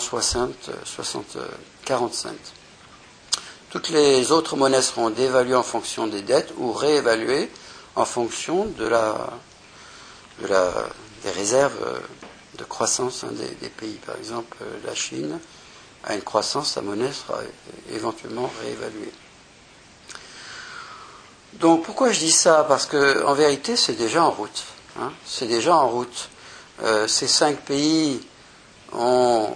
40 cents. Toutes les autres monnaies seront dévaluées en fonction des dettes ou réévaluées en fonction des réserves de croissance des pays. Par exemple, la Chine a une croissance, sa monnaie sera éventuellement réévaluée. Donc pourquoi je dis ça? Parce que en vérité, c'est déjà en route. Hein, c'est déjà en route. Ces 5 pays ont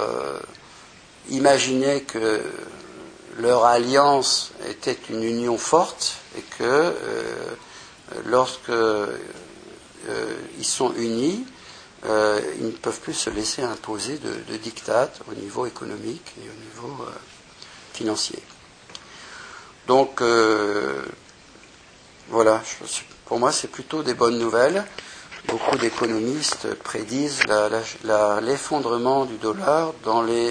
imaginé que leur alliance était une union forte et que lorsque ils sont unis, ils ne peuvent plus se laisser imposer de diktat au niveau économique et au niveau financier. Donc voilà, pour moi c'est plutôt des bonnes nouvelles. Beaucoup d'économistes prédisent l'effondrement du dollar dans les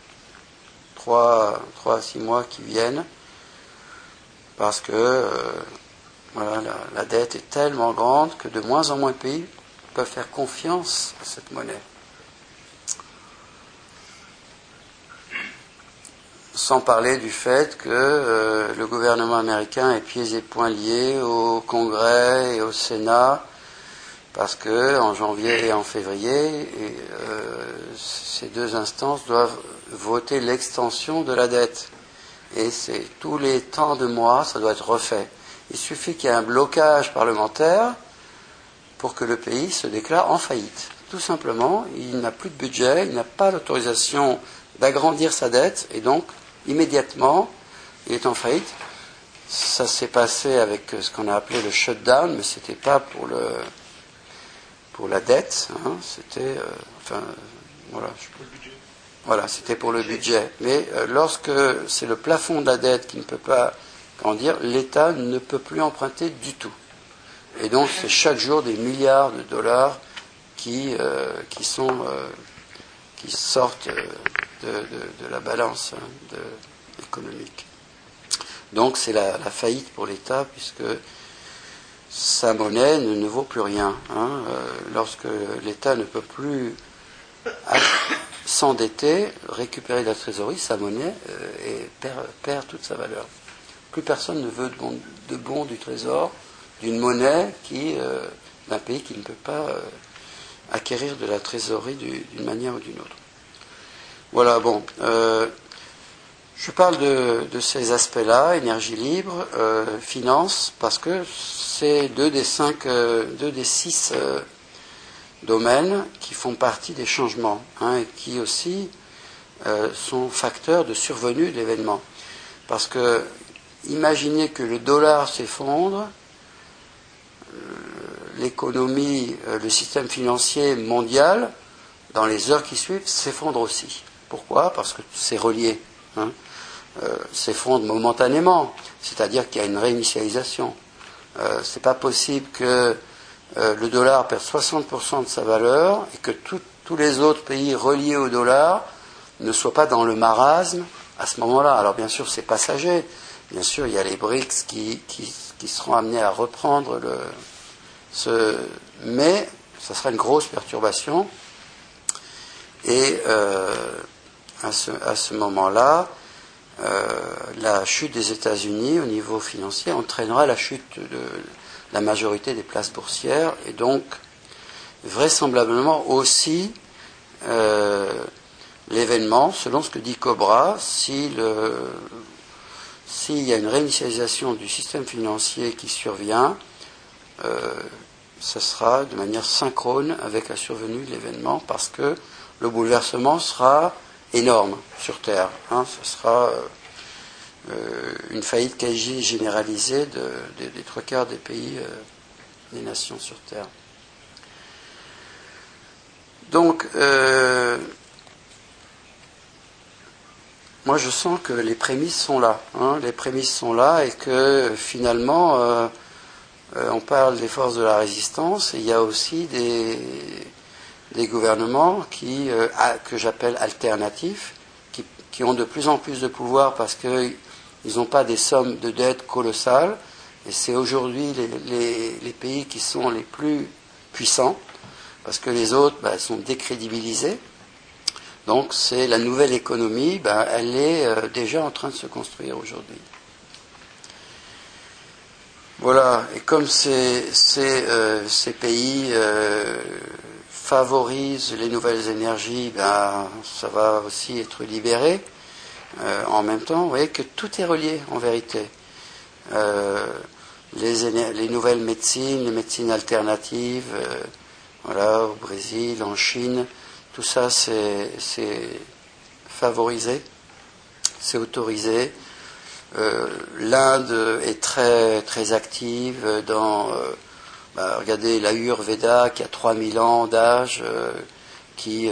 3 à 6 mois qui viennent, parce que voilà, la dette est tellement grande que de moins en moins de pays peuvent faire confiance à cette monnaie. Sans parler du fait que le gouvernement américain est pieds et poings liés au Congrès et au Sénat, parce que en janvier et en février, ces 2 instances doivent voter l'extension de la dette. Et c'est tous les temps de mois, ça doit être refait. Il suffit qu'il y ait un blocage parlementaire pour que le pays se déclare en faillite. Tout simplement, il n'a plus de budget, il n'a pas l'autorisation d'agrandir sa dette, et donc, immédiatement, il est en faillite. Ça s'est passé avec ce qu'on a appelé le shutdown, mais c'était pas pour la dette, hein, c'était, voilà, c'était pour le budget. Mais lorsque c'est le plafond de la dette qui ne peut pas grandir, l'État ne peut plus emprunter du tout. Et donc c'est chaque jour des milliards de dollars qui sortent de la balance économique. Donc c'est la faillite pour l'État, puisque sa monnaie ne vaut plus rien. Hein. Lorsque l'État ne peut plus s'endetter, récupérer de la trésorerie, sa monnaie perd toute sa valeur. Plus personne ne veut de bons du trésor, d'une monnaie d'un pays qui ne peut pas acquérir de la trésorerie d'une manière ou d'une autre. Voilà, bon. Je parle de ces aspects-là, énergie libre, finance, parce que c'est 2 des 6 domaines qui font partie des changements, hein, et qui aussi sont facteurs de survenue de l'événement. Parce que imaginez que le dollar s'effondre, l'économie, le système financier mondial, dans les heures qui suivent, s'effondre aussi. Pourquoi? Parce que c'est relié. Hein, s'effondre momentanément, c'est-à-dire qu'il y a une réinitialisation. C'est pas possible que le dollar perde 60% de sa valeur et que tous les autres pays reliés au dollar ne soient pas dans le marasme à ce moment-là. Alors bien sûr c'est passager, bien sûr il y a les BRICS qui seront amenés à reprendre mais ça sera une grosse perturbation, et à ce moment-là, la chute des États-Unis au niveau financier entraînera la chute de la majorité des places boursières, et donc vraisemblablement aussi l'événement, selon ce que dit Cobra, s'il y a une réinitialisation du système financier qui survient, ce sera de manière synchrone avec la survenue de l'événement, parce que le bouleversement sera énorme sur Terre. Hein, ce sera une faillite quasi généralisée des 3/4 des pays, des nations sur Terre. Donc, moi je sens que les prémices sont là. Hein, les prémices sont là, et que finalement, on parle des forces de la résistance, et il y a aussi des gouvernements que j'appelle alternatifs, qui ont de plus en plus de pouvoir parce qu'ils n'ont pas des sommes de dettes colossales, et c'est aujourd'hui les pays qui sont les plus puissants, parce que les autres sont décrédibilisés. Donc c'est la nouvelle économie, elle est déjà en train de se construire aujourd'hui. Voilà, et comme ces pays favorisent les nouvelles énergies, ça va aussi être libéré. En même temps, vous voyez que tout est relié en vérité. les nouvelles médecines, les médecines alternatives, voilà, au Brésil, en Chine, tout ça c'est favorisé, c'est autorisé. L'Inde est très très active dans regardez l'Ayurveda qui a 3000 ans d'âge, qui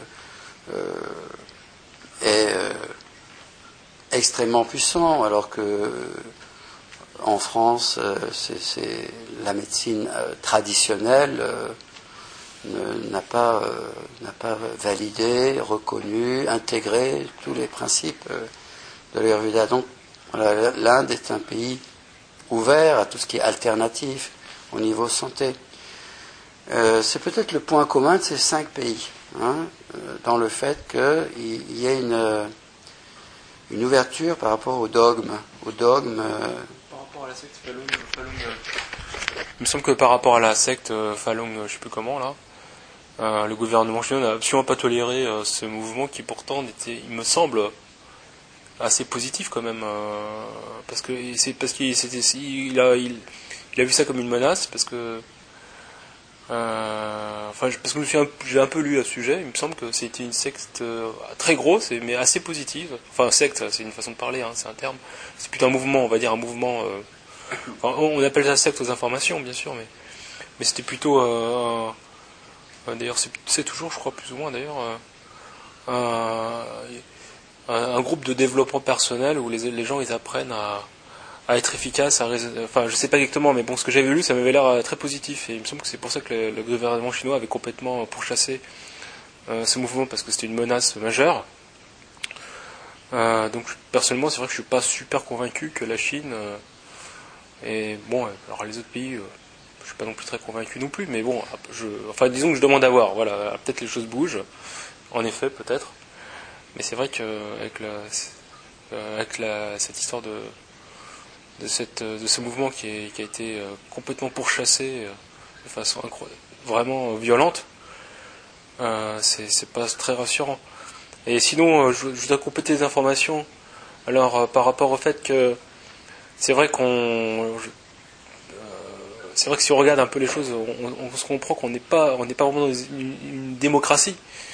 est extrêmement puissant, alors que en France, c'est la médecine traditionnelle n'a pas validé, reconnu, intégré tous les principes de l'Ayurveda. Donc voilà, l'Inde est un pays ouvert à tout ce qui est alternatif au niveau santé. C'est peut-être le point commun de ces 5 pays, dans le fait qu'il y ait une ouverture par rapport au dogme. Par rapport à la secte Falun, il me semble que par rapport à la secte Falun, je ne sais plus comment là, le gouvernement chinois n'a absolument pas toléré ce mouvement qui pourtant était, il me semble, assez positif quand même, parce qu'il a vu ça comme une menace, parce que parce que j'ai un peu lu à ce sujet. Il me semble que c'était une secte très grosse mais assez positive. Enfin, secte, c'est une façon de parler, c'est un terme. C'est plutôt un mouvement, on va dire un mouvement. On appelle ça secte aux informations, bien sûr, mais c'était plutôt. D'ailleurs, c'est toujours, je crois, plus ou moins d'ailleurs, un groupe de développement personnel où les gens ils apprennent à être efficace, enfin je sais pas exactement, mais bon, ce que j'avais lu ça m'avait l'air très positif, et il me semble que c'est pour ça que le gouvernement chinois avait complètement pourchassé ce mouvement, parce que c'était une menace majeure. Donc personnellement c'est vrai que je suis pas super convaincu que la Chine et bon, alors les autres pays je suis pas non plus très convaincu non plus, mais bon, enfin disons que je demande à voir, voilà, peut-être les choses bougent, en effet peut-être, mais c'est vrai que avec cette histoire de ce mouvement qui a été complètement pourchassé de façon vraiment violente, c'est pas très rassurant. Et sinon, je dois compléter les informations. Alors, par rapport au fait que c'est vrai c'est vrai que si on regarde un peu les choses, on se comprend qu'on n'est pas vraiment dans une démocratie.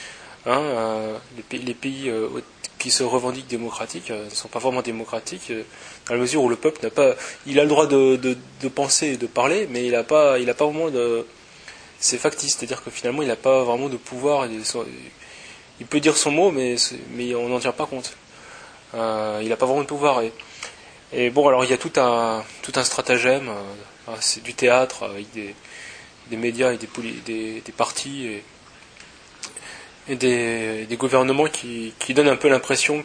Les pays qui se revendiquent démocratiques ne sont pas vraiment démocratiques, dans la mesure où le peuple il a le droit de penser et de parler, mais il a pas vraiment c'est factice, c'est-à-dire que finalement il n'a pas vraiment de pouvoir. Il peut dire son mot, mais on n'en tient pas compte. Il n'a pas vraiment de pouvoir. Et bon, alors il y a tout un stratagème. C'est du théâtre avec des médias et des partis et des gouvernements qui donnent un peu l'impression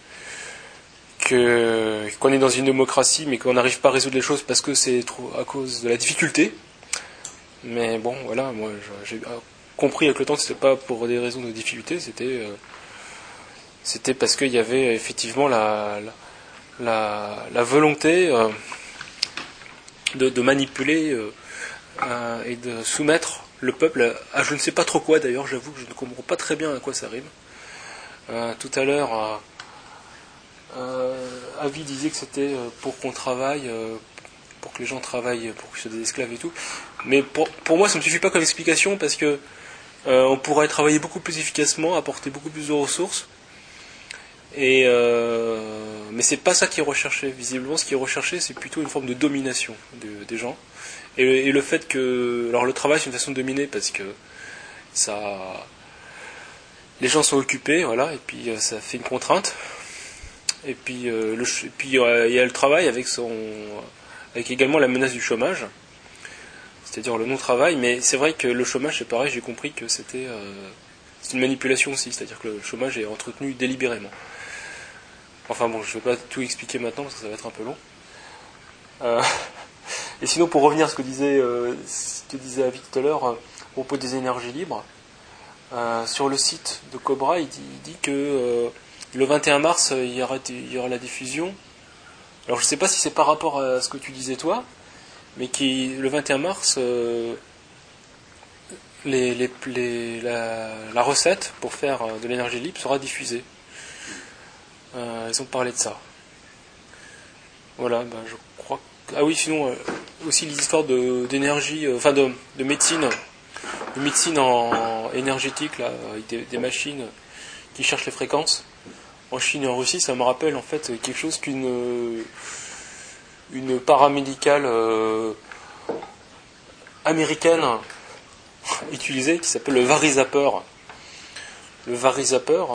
qu'on est dans une démocratie, mais qu'on n'arrive pas à résoudre les choses parce que c'est trop à cause de la difficulté. Mais bon, voilà, moi j'ai compris avec le temps que c'était pas pour des raisons de difficulté, c'était parce qu'il y avait effectivement la volonté de manipuler et de soumettre le peuple à je ne sais pas trop quoi. D'ailleurs, j'avoue que je ne comprends pas très bien à quoi ça rime. Tout à l'heure, Avi disait que c'était pour qu'on travaille, pour que les gens travaillent, pour qu'ils soient des esclaves et tout. Mais pour moi, ça ne me suffit pas comme explication, parce que on pourrait travailler beaucoup plus efficacement, apporter beaucoup plus de ressources. Mais c'est pas ça qui est recherché. Visiblement, ce qui est recherché, c'est plutôt une forme de domination des gens. Et le fait que, alors le travail, c'est une façon de dominer, parce que les gens sont occupés, voilà, et puis ça fait une contrainte. Et puis il y a le travail avec également la menace du chômage, c'est-à-dire le non-travail. Mais c'est vrai que le chômage, c'est pareil, j'ai compris que c'est une manipulation aussi, c'est-à-dire que le chômage est entretenu délibérément. Enfin bon, je ne vais pas tout expliquer maintenant parce que ça va être un peu long. Et sinon, pour revenir à ce que disait Avi tout à l'heure à propos des énergies libres, sur le site de Cobra, il dit que le 21 mars, il y aura la diffusion. Alors je ne sais pas si c'est par rapport à ce que tu disais toi, mais le 21 mars, la recette pour faire de l'énergie libre sera diffusée. Ils ont parlé de ça. Voilà, je crois que... Ah oui, sinon, aussi les histoires d'énergie, de médecine énergétique, là, avec des machines qui cherchent les fréquences. En Chine et en Russie, ça me rappelle en fait quelque chose qu'une paramédicale américaine utilisait, qui s'appelle le varizappeur. Le varizappeur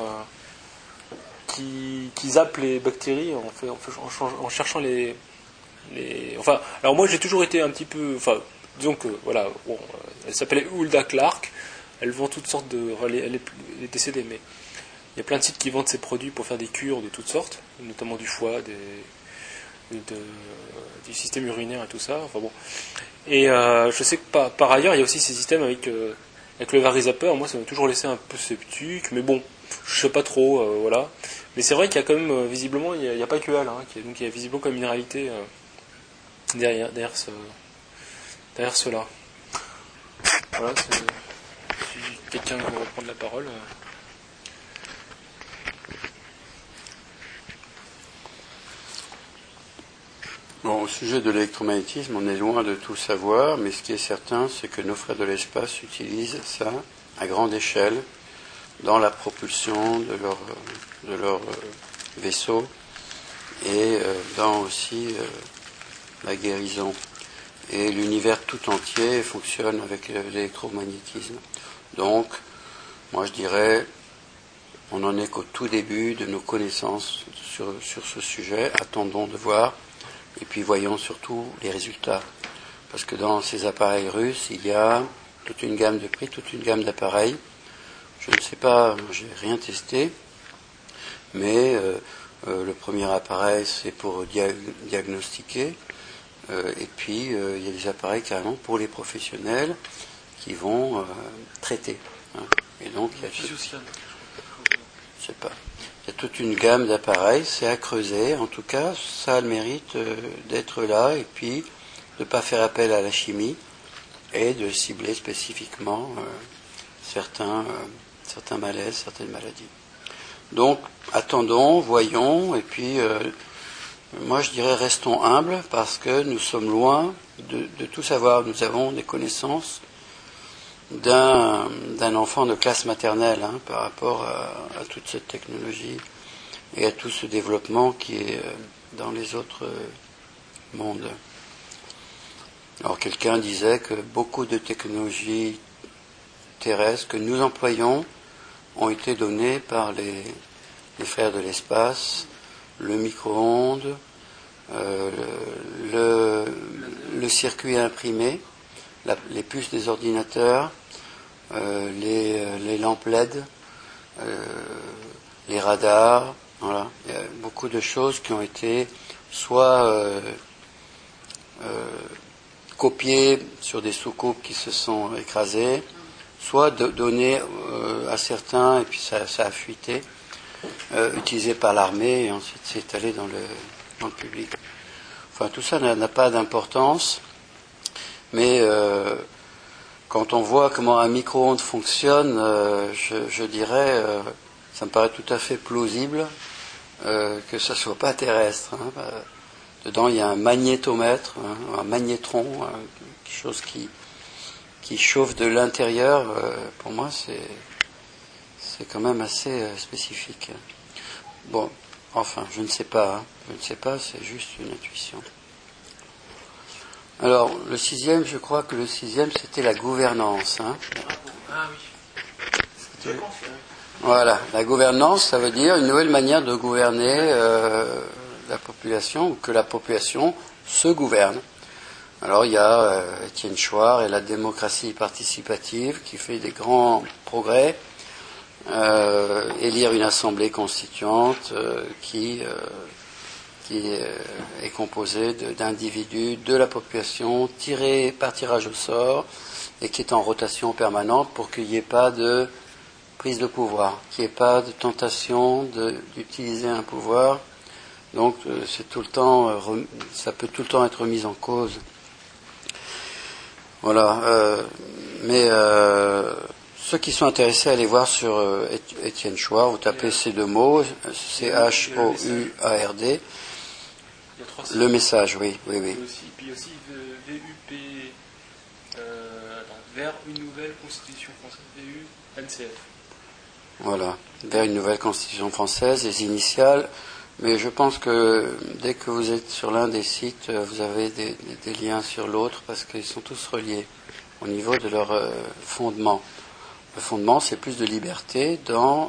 qui zappe les bactéries en cherchant enfin, alors moi j'ai toujours été un petit peu, enfin, disons que voilà, bon, elle s'appelait Hulda Clark. Elle vend toutes sortes elle est décédée, mais il y a plein de sites qui vendent ces produits pour faire des cures de toutes sortes, notamment du foie, du système urinaire et tout ça. Enfin bon. Et je sais que par ailleurs, il y a aussi ces systèmes avec le varizappeur. Moi, ça m'a toujours laissé un peu sceptique, mais bon, je sais pas trop, voilà. Mais c'est vrai qu'il y a quand même, visiblement, il n'y a pas que elle, hein, donc il y a visiblement comme une réalité derrière cela. Voilà, si quelqu'un veut reprendre la parole. Bon, au sujet de l'électromagnétisme, on est loin de tout savoir, mais ce qui est certain, c'est que nos frères de l'espace utilisent ça à grande échelle dans la propulsion de leur vaisseau et dans aussi la guérison. Et l'univers tout entier fonctionne avec l'électromagnétisme. Donc, moi je dirais, on n'en est qu'au tout début de nos connaissances sur ce sujet. Attendons de voir. Et puis voyons surtout les résultats. Parce que dans ces appareils russes, il y a toute une gamme de prix, toute une gamme d'appareils. Je ne sais pas, j'ai rien testé, mais le premier appareil, c'est pour diagnostiquer. Et puis, il y a des appareils carrément pour les professionnels qui vont traiter. Hein. Et donc, il y a il y a toute une gamme d'appareils, c'est à creuser. En tout cas, ça a le mérite d'être là et puis de ne pas faire appel à la chimie et de cibler spécifiquement certains malaises, certaines maladies. Donc, attendons, voyons, et puis moi je dirais restons humbles parce que nous sommes loin de tout savoir. Nous avons des connaissances d'un enfant de classe maternelle par rapport à toute cette technologie et à tout ce développement qui est dans les autres mondes. Alors quelqu'un disait que beaucoup de technologies terrestres que nous employons ont été données par les frères de l'espace, le micro-ondes, le circuit imprimé, les puces des ordinateurs, les lampes LED, les radars, voilà. Il y a beaucoup de choses qui ont été soit copiées sur des soucoupes qui se sont écrasées, soit données à certains et puis ça a fuité, utilisé par l'armée et ensuite c'est allé dans le public. Enfin, tout ça n'a pas d'importance. Mais quand on voit comment un micro-ondes fonctionne, je dirais, ça me paraît tout à fait plausible que ça ne soit pas terrestre. Dedans, il y a un magnétomètre, un magnétron, quelque chose qui chauffe de l'intérieur. Pour moi, c'est quand même assez spécifique. Bon, enfin, je ne sais pas. C'est juste une intuition. Alors, le sixième, je crois que le sixième, c'était la gouvernance. Ah oui. Voilà, la gouvernance, ça veut dire une nouvelle manière de gouverner la population, ou que la population se gouverne. Alors, il y a Étienne Chouard et la démocratie participative qui fait des grands progrès. Élire une assemblée constituante qui est composé d'individus de la population tirés par tirage au sort et qui est en rotation permanente pour qu'il n'y ait pas de prise de pouvoir, qu'il n'y ait pas de tentation d'utiliser un pouvoir. Donc c'est tout le temps, ça peut tout le temps être remis en cause. Voilà. Mais ceux qui sont intéressés à aller voir sur Étienne Chouard, vous tapez ces deux mots, C-H-O-U-A-R-D. Il y a 3 sites. Le message, oui. Puis aussi VUP, vers une nouvelle constitution française, VU-NCF. Voilà, vers une nouvelle constitution française, les initiales. Mais je pense que dès que vous êtes sur l'un des sites, vous avez des liens sur l'autre parce qu'ils sont tous reliés au niveau de leur fondement. Le fondement, c'est plus de liberté dans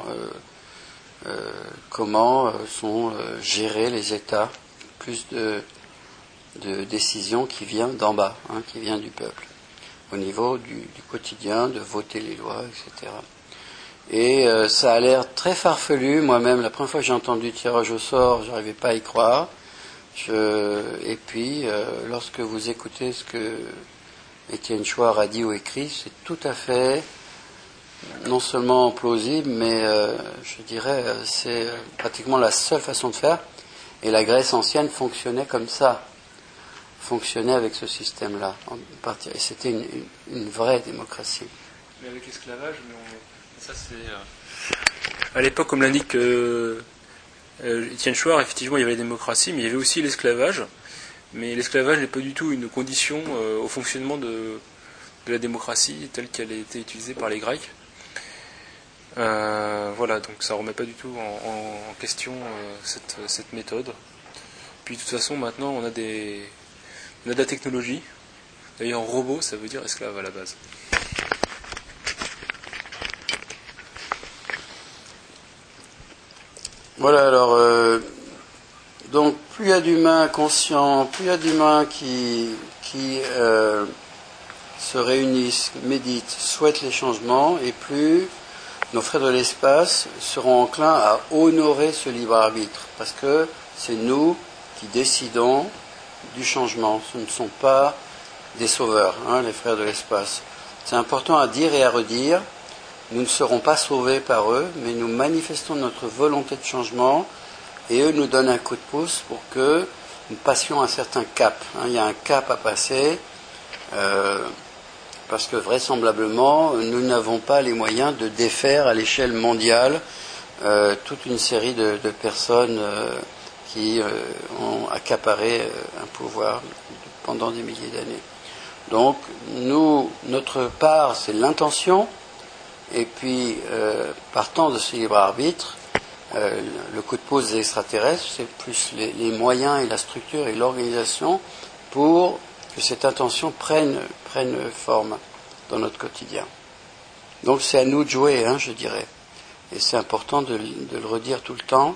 comment sont gérés les États, plus de décisions qui viennent d'en bas, qui viennent du peuple, au niveau du quotidien, de voter les lois, etc. Et ça a l'air très farfelu. Moi-même, la première fois que j'ai entendu tirage au sort, je n'arrivais pas à y croire. Et puis, lorsque vous écoutez ce que Étienne Chouard a dit ou écrit, c'est tout à fait, non seulement plausible, mais je dirais, c'est pratiquement la seule façon de faire. Et la Grèce ancienne fonctionnait comme ça, fonctionnait avec ce système-là. Et c'était une vraie démocratie. Mais avec l'esclavage, ça c'est... À l'époque, comme l'indique Étienne Chouard, effectivement, il y avait la démocratie, mais il y avait aussi l'esclavage. Mais l'esclavage n'est pas du tout une condition au fonctionnement de la démocratie telle qu'elle a été utilisée par les Grecs. Voilà, donc ça ne remet pas du tout en question cette méthode. Puis de toute façon, maintenant, on a de la technologie. D'ailleurs, robot, ça veut dire esclave à la base. Voilà, alors, donc plus il y a d'humains conscients, plus il y a d'humains qui se réunissent, méditent, souhaitent les changements, et plus nos frères de l'espace seront enclins à honorer ce libre arbitre, parce que c'est nous qui décidons du changement, ce ne sont pas des sauveurs, les frères de l'espace. C'est important à dire et à redire. Nous ne serons pas sauvés par eux, mais nous manifestons notre volonté de changement et eux nous donnent un coup de pouce pour que nous passions un certain cap. Il y a un cap à passer parce que vraisemblablement nous n'avons pas les moyens de défaire à l'échelle mondiale toute une série de personnes qui ont accaparé un pouvoir pendant des milliers d'années. Donc notre part, c'est l'intention. Et puis, partant de ce libre arbitre, le coup de pouce des extraterrestres, c'est plus les moyens et la structure et l'organisation pour que cette intention prenne forme dans notre quotidien. Donc c'est à nous de jouer, je dirais. Et c'est important de le redire tout le temps.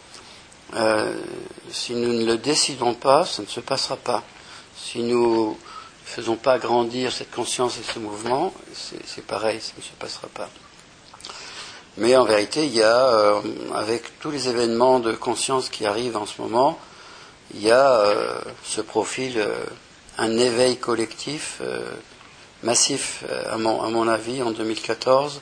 Si nous ne le décidons pas, ça ne se passera pas. Si nous ne faisons pas grandir cette conscience et ce mouvement, c'est pareil, ça ne se passera pas. Mais en vérité, il y a, avec tous les événements de conscience qui arrivent en ce moment, il y a ce profil, un éveil collectif massif, à mon avis, en 2014,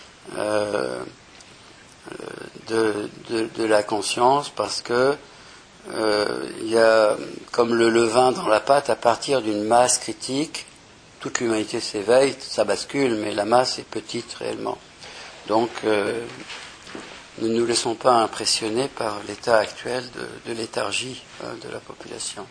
de la conscience, parce que il y a comme le levain dans la pâte, à partir d'une masse critique, toute l'humanité s'éveille, ça bascule, mais la masse est petite réellement. Donc, ne nous laissons pas impressionner par l'état actuel de léthargie de la population.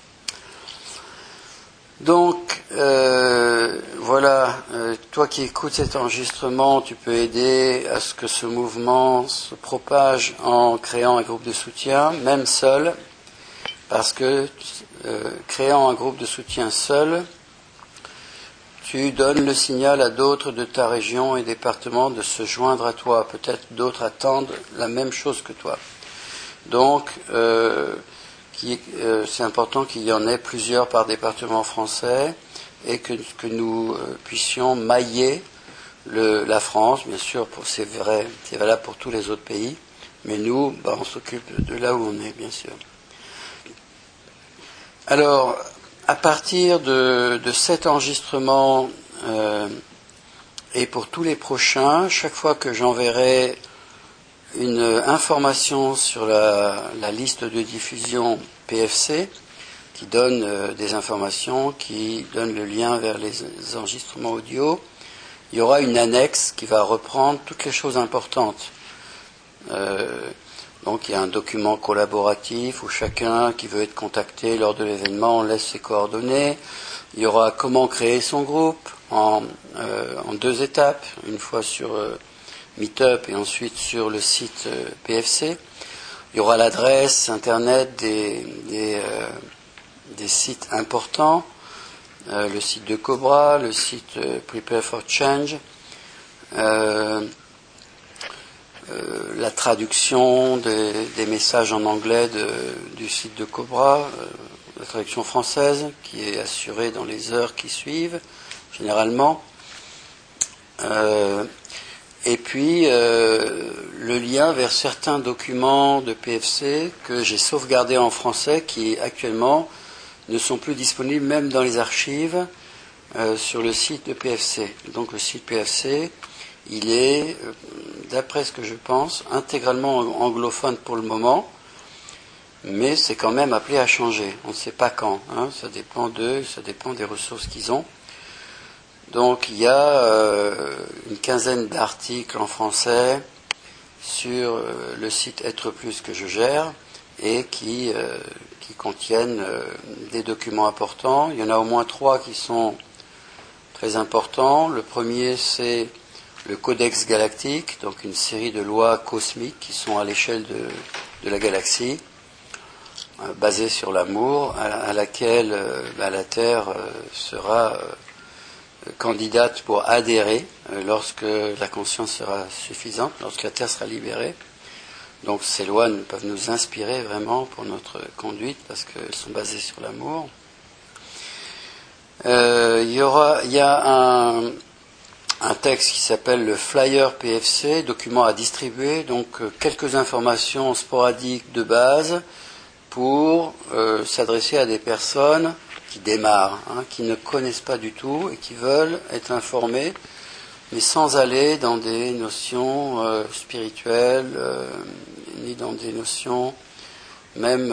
Donc, voilà, toi qui écoutes cet enregistrement, tu peux aider à ce que ce mouvement se propage en créant un groupe de soutien, même seul, parce que créant un groupe de soutien seul, tu donnes le signal à d'autres de ta région et département de se joindre à toi. Peut-être d'autres attendent la même chose que toi. Donc, c'est important qu'il y en ait plusieurs par département français et que nous puissions mailler la France, bien sûr, c'est vrai, c'est valable pour tous les autres pays, mais nous, on s'occupe de là où on est, bien sûr. Alors, à partir de cet enregistrement et pour tous les prochains, chaque fois que j'enverrai une information sur la liste de diffusion PFC, qui donne des informations, qui donne le lien vers les enregistrements audio, il y aura une annexe qui va reprendre toutes les choses importantes. Donc il y a un document collaboratif où chacun qui veut être contacté lors de l'événement laisse ses coordonnées. Il y aura comment créer son groupe en 2 étapes, une fois sur Meetup et ensuite sur le site PFC. Il y aura l'adresse internet des sites importants, le site de Cobra, le site Prepare for Change, la traduction des messages en anglais du site de Cobra, la traduction française qui est assurée dans les heures qui suivent, généralement. Et puis le lien vers certains documents de PFC que j'ai sauvegardés en français qui actuellement ne sont plus disponibles même dans les archives sur le site de PFC. Donc le site PFC, il est, d'après ce que je pense, intégralement anglophone pour le moment, mais c'est quand même appelé à changer. On ne sait pas quand, hein, ça dépend d'eux, ça dépend des ressources qu'ils ont. Donc il y a une quinzaine d'articles en français sur le site Être Plus que je gère et qui contiennent des documents importants. Il y en a au moins 3 qui sont très importants. Le premier, c'est le Codex Galactique, donc une série de lois cosmiques qui sont à l'échelle de la galaxie, basées sur l'amour, à laquelle la Terre sera candidate pour adhérer lorsque la conscience sera suffisante, lorsque la Terre sera libérée. Donc ces lois peuvent nous inspirer vraiment pour notre conduite parce qu'elles sont basées sur l'amour. Il y a un texte qui s'appelle le Flyer PFC, document à distribuer, donc quelques informations sporadiques de base pour s'adresser à des personnes qui démarrent, qui ne connaissent pas du tout et qui veulent être informés, mais sans aller dans des notions spirituelles, ni dans des notions même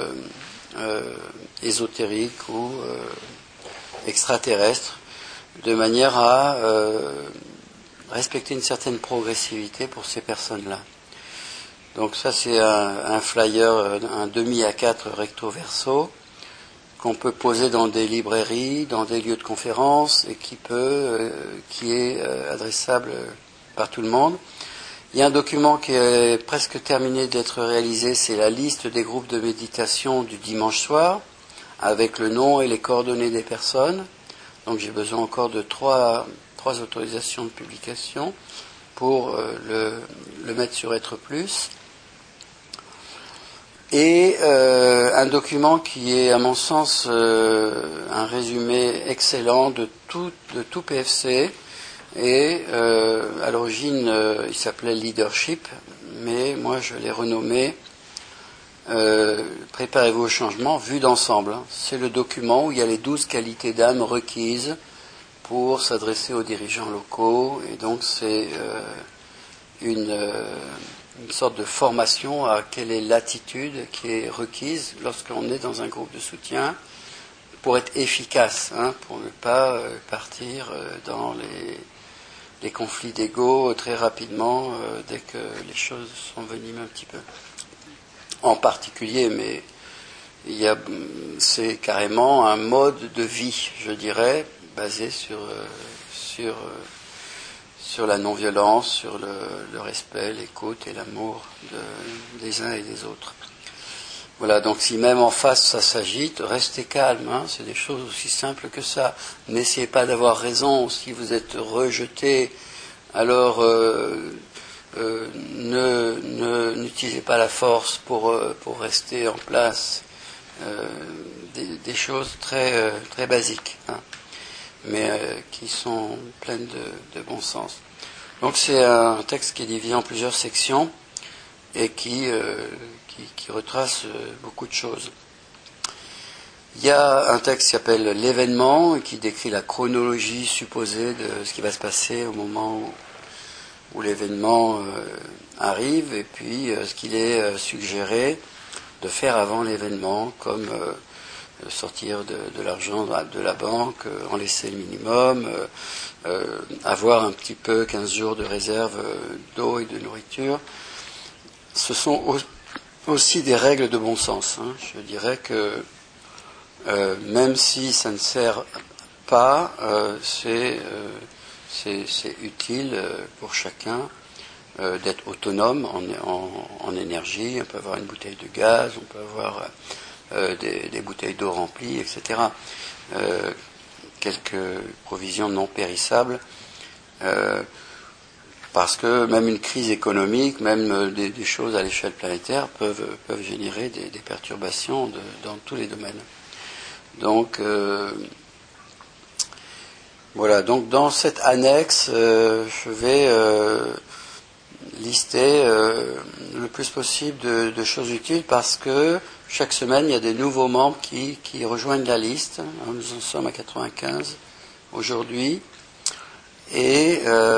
ésotériques ou extraterrestres, de manière à respecter une certaine progressivité pour ces personnes-là. Donc ça c'est un flyer, un demi-A4 recto verso, qu'on peut poser dans des librairies, dans des lieux de conférence et qui est adressable par tout le monde. Il y a un document qui est presque terminé d'être réalisé, c'est la liste des groupes de méditation du dimanche soir, avec le nom et les coordonnées des personnes. Donc j'ai besoin encore de 3 autorisations de publication pour le mettre sur Être Plus. Et un document qui est, à mon sens, un résumé excellent de tout PFC. Et à l'origine, il s'appelait Leadership, mais moi je l'ai renommé Préparez-vous au changement, vue d'ensemble. C'est le document où il y a les 12 qualités d'âme requises pour s'adresser aux dirigeants locaux. Et donc c'est une sorte de formation à quelle est l'attitude qui est requise lorsqu'on est dans un groupe de soutien pour être efficace, pour ne pas partir dans les conflits d'ego très rapidement dès que les choses sont venimées un petit peu. En particulier, mais c'est carrément un mode de vie, je dirais, basé sur la non-violence, sur le respect, l'écoute et l'amour des uns et des autres. Voilà, donc si même en face ça s'agite, restez calme, c'est des choses aussi simples que ça. N'essayez pas d'avoir raison, si vous êtes rejeté, alors n'utilisez pas la force pour rester en place. Des choses très, très basiques, mais qui sont pleines de bon sens. Donc c'est un texte qui est divisé en plusieurs sections et qui retrace beaucoup de choses. Il y a un texte qui s'appelle l'événement et qui décrit la chronologie supposée de ce qui va se passer au moment où l'événement arrive et puis ce qu'il est suggéré de faire avant l'événement, comme sortir de l'argent de la banque, en laisser le minimum, avoir un petit peu 15 jours de réserve d'eau et de nourriture. ce sont aussi des règles de bon sens. Hein. Je dirais que même si ça ne sert pas, c'est utile pour chacun d'être autonome en énergie. On peut avoir une bouteille de gaz, on peut avoir des bouteilles d'eau remplies, etc. Quelques provisions non périssables. Parce que même une crise économique, même des choses à l'échelle planétaire peuvent générer des perturbations dans tous les domaines. Donc voilà, donc dans cette annexe, je vais lister le plus possible de choses utiles parce que chaque semaine, il y a des nouveaux membres qui rejoignent la liste. Nous en sommes à 95 aujourd'hui. Et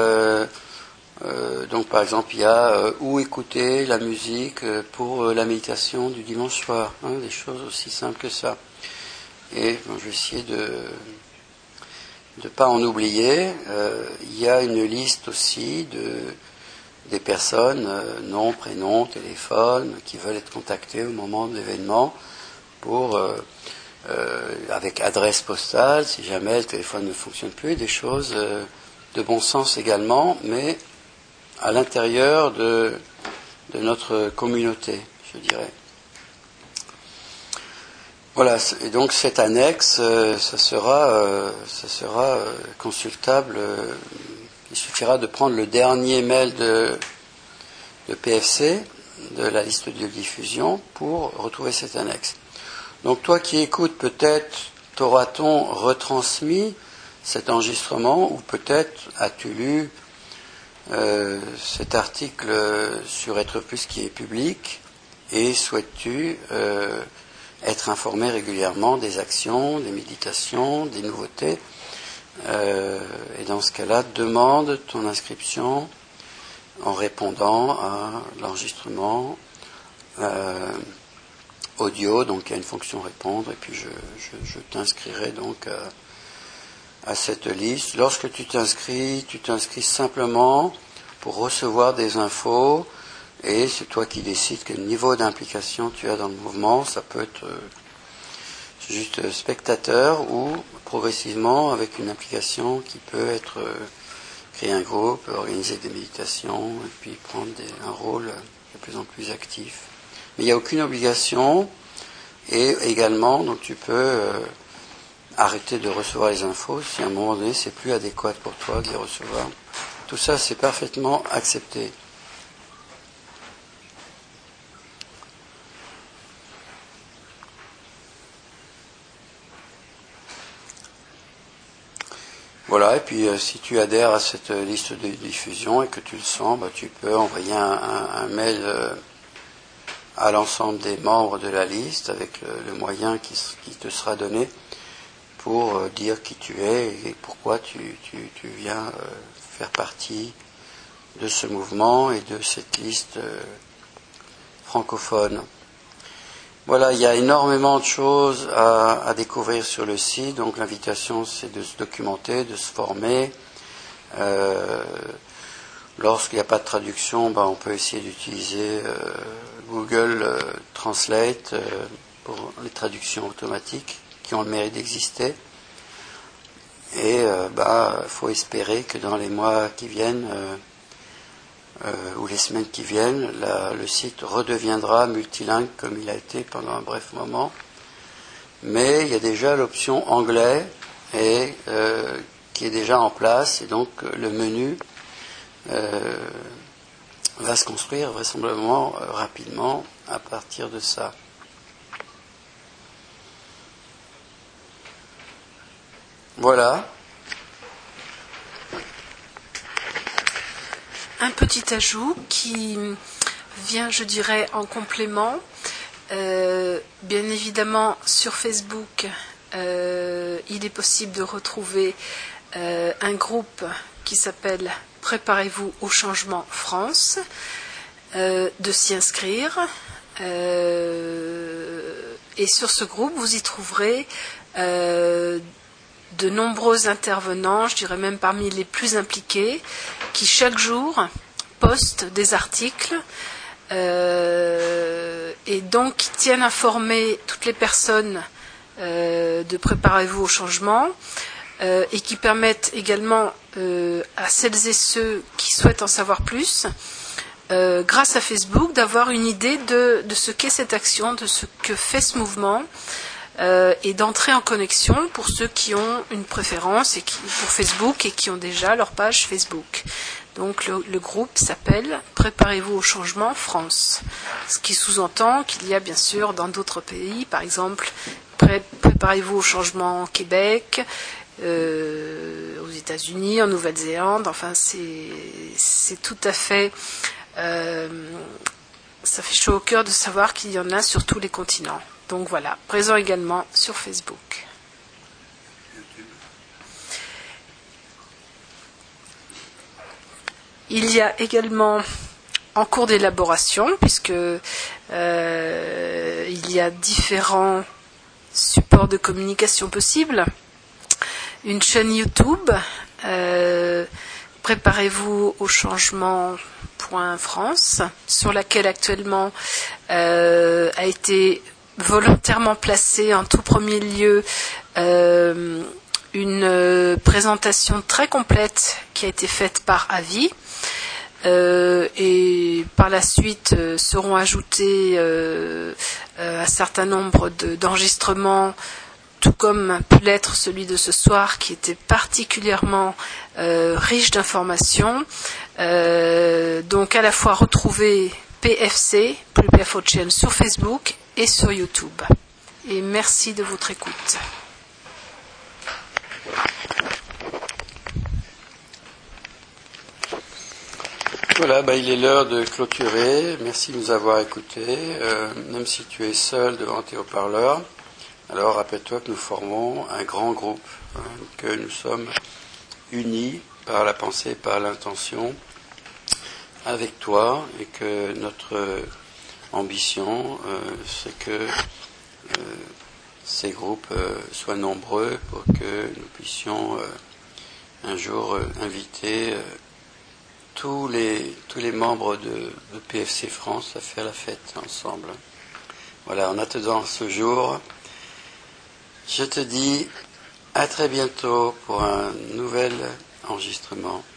donc par exemple, il y a où écouter la musique pour la méditation du dimanche soir. Hein, des choses aussi simples que ça. Et bon, je vais essayer de ne pas en oublier. Il y a une liste aussi des personnes, nom, prénom, téléphone, qui veulent être contactées au moment de l'événement pour avec adresse postale, si jamais le téléphone ne fonctionne plus, des choses de bon sens également, mais à l'intérieur de notre communauté, je dirais. Voilà, et donc cette annexe, ça sera consultable. Il suffira de prendre le dernier mail de PFC, de la liste de diffusion, pour retrouver cette annexe. Donc toi qui écoutes, peut-être t'aura-t-on retransmis cet enregistrement, ou peut-être as-tu lu cet article sur Être Plus qui est public, et souhaites-tu être informé régulièrement des actions, des méditations, des nouveautés. Et dans ce cas-là, demande ton inscription en répondant à l'enregistrement audio. Donc il y a une fonction répondre, et puis je t'inscrirai donc à cette liste. Lorsque tu t'inscris simplement pour recevoir des infos. Et c'est toi qui décides quel niveau d'implication tu as dans le mouvement. Ça peut être juste spectateur ou progressivement avec une implication qui peut être créer un groupe, organiser des méditations et puis prendre un rôle de plus en plus actif. Mais il n'y a aucune obligation et également donc tu peux arrêter de recevoir les infos si à un moment donné c'est plus adéquat pour toi de les recevoir. Tout ça c'est parfaitement accepté. Voilà, et puis si tu adhères à cette liste de diffusion et que tu le sens, tu peux envoyer un mail à l'ensemble des membres de la liste avec le moyen qui te sera donné pour dire qui tu es et pourquoi tu viens faire partie de ce mouvement et de cette liste francophone. Voilà, il y a énormément de choses à découvrir sur le site, donc l'invitation c'est de se documenter, de se former. Lorsqu'il n'y a pas de traduction, on peut essayer d'utiliser Google Translate pour les traductions automatiques qui ont le mérite d'exister. Et faut espérer que dans les mois qui viennent ou les semaines qui viennent, le site redeviendra multilingue comme il a été pendant un bref moment. Mais il y a déjà l'option anglais qui est déjà en place, et donc le menu va se construire vraisemblablement rapidement à partir de ça. Voilà. Un petit ajout qui vient, je dirais, en complément. Bien évidemment, sur Facebook, il est possible de retrouver un groupe qui s'appelle Préparez-vous au changement France, de s'y inscrire. Et sur ce groupe, vous y trouverez de nombreux intervenants, je dirais même parmi les plus impliqués, qui chaque jour postent des articles et donc qui tiennent informées toutes les personnes de Préparez-vous au changement, et qui permettent également à celles et ceux qui souhaitent en savoir plus, grâce à Facebook, d'avoir une idée de ce qu'est cette action, de ce que fait ce mouvement, et d'entrer en connexion pour ceux qui ont une préférence pour Facebook et qui ont déjà leur page Facebook. Donc le groupe s'appelle Préparez-vous au changement France, ce qui sous-entend qu'il y a bien sûr dans d'autres pays, par exemple Préparez-vous au changement Québec, aux États-Unis, en Nouvelle-Zélande. Enfin, c'est tout à fait, ça fait chaud au cœur de savoir qu'il y en a sur tous les continents. Donc voilà, présent également sur Facebook. Il y a également en cours d'élaboration, puisque il y a différents supports de communication possibles, une chaîne YouTube, Préparez-vous au changement.france, sur laquelle actuellement a été volontairement placée en tout premier lieu une présentation très complète qui a été faite par Avi, et par la suite seront ajoutés un certain nombre d'enregistrements, tout comme a pu l'être celui de ce soir, qui était particulièrement riche d'informations. Donc à la fois retrouver PFC, Prepare for Change, sur Facebook et sur YouTube. Et merci de votre écoute. Voilà, il est l'heure de clôturer. Merci de nous avoir écoutés. Même si tu es seul devant tes haut-parleurs, alors rappelle-toi que nous formons un grand groupe, que nous sommes unis par la pensée, par l'intention, avec toi, et que notre ambition, c'est que ces groupes soient nombreux pour que nous puissions un jour inviter tous les membres de PFC France à faire la fête ensemble. Voilà, en attendant ce jour, je te dis à très bientôt pour un nouvel enregistrement.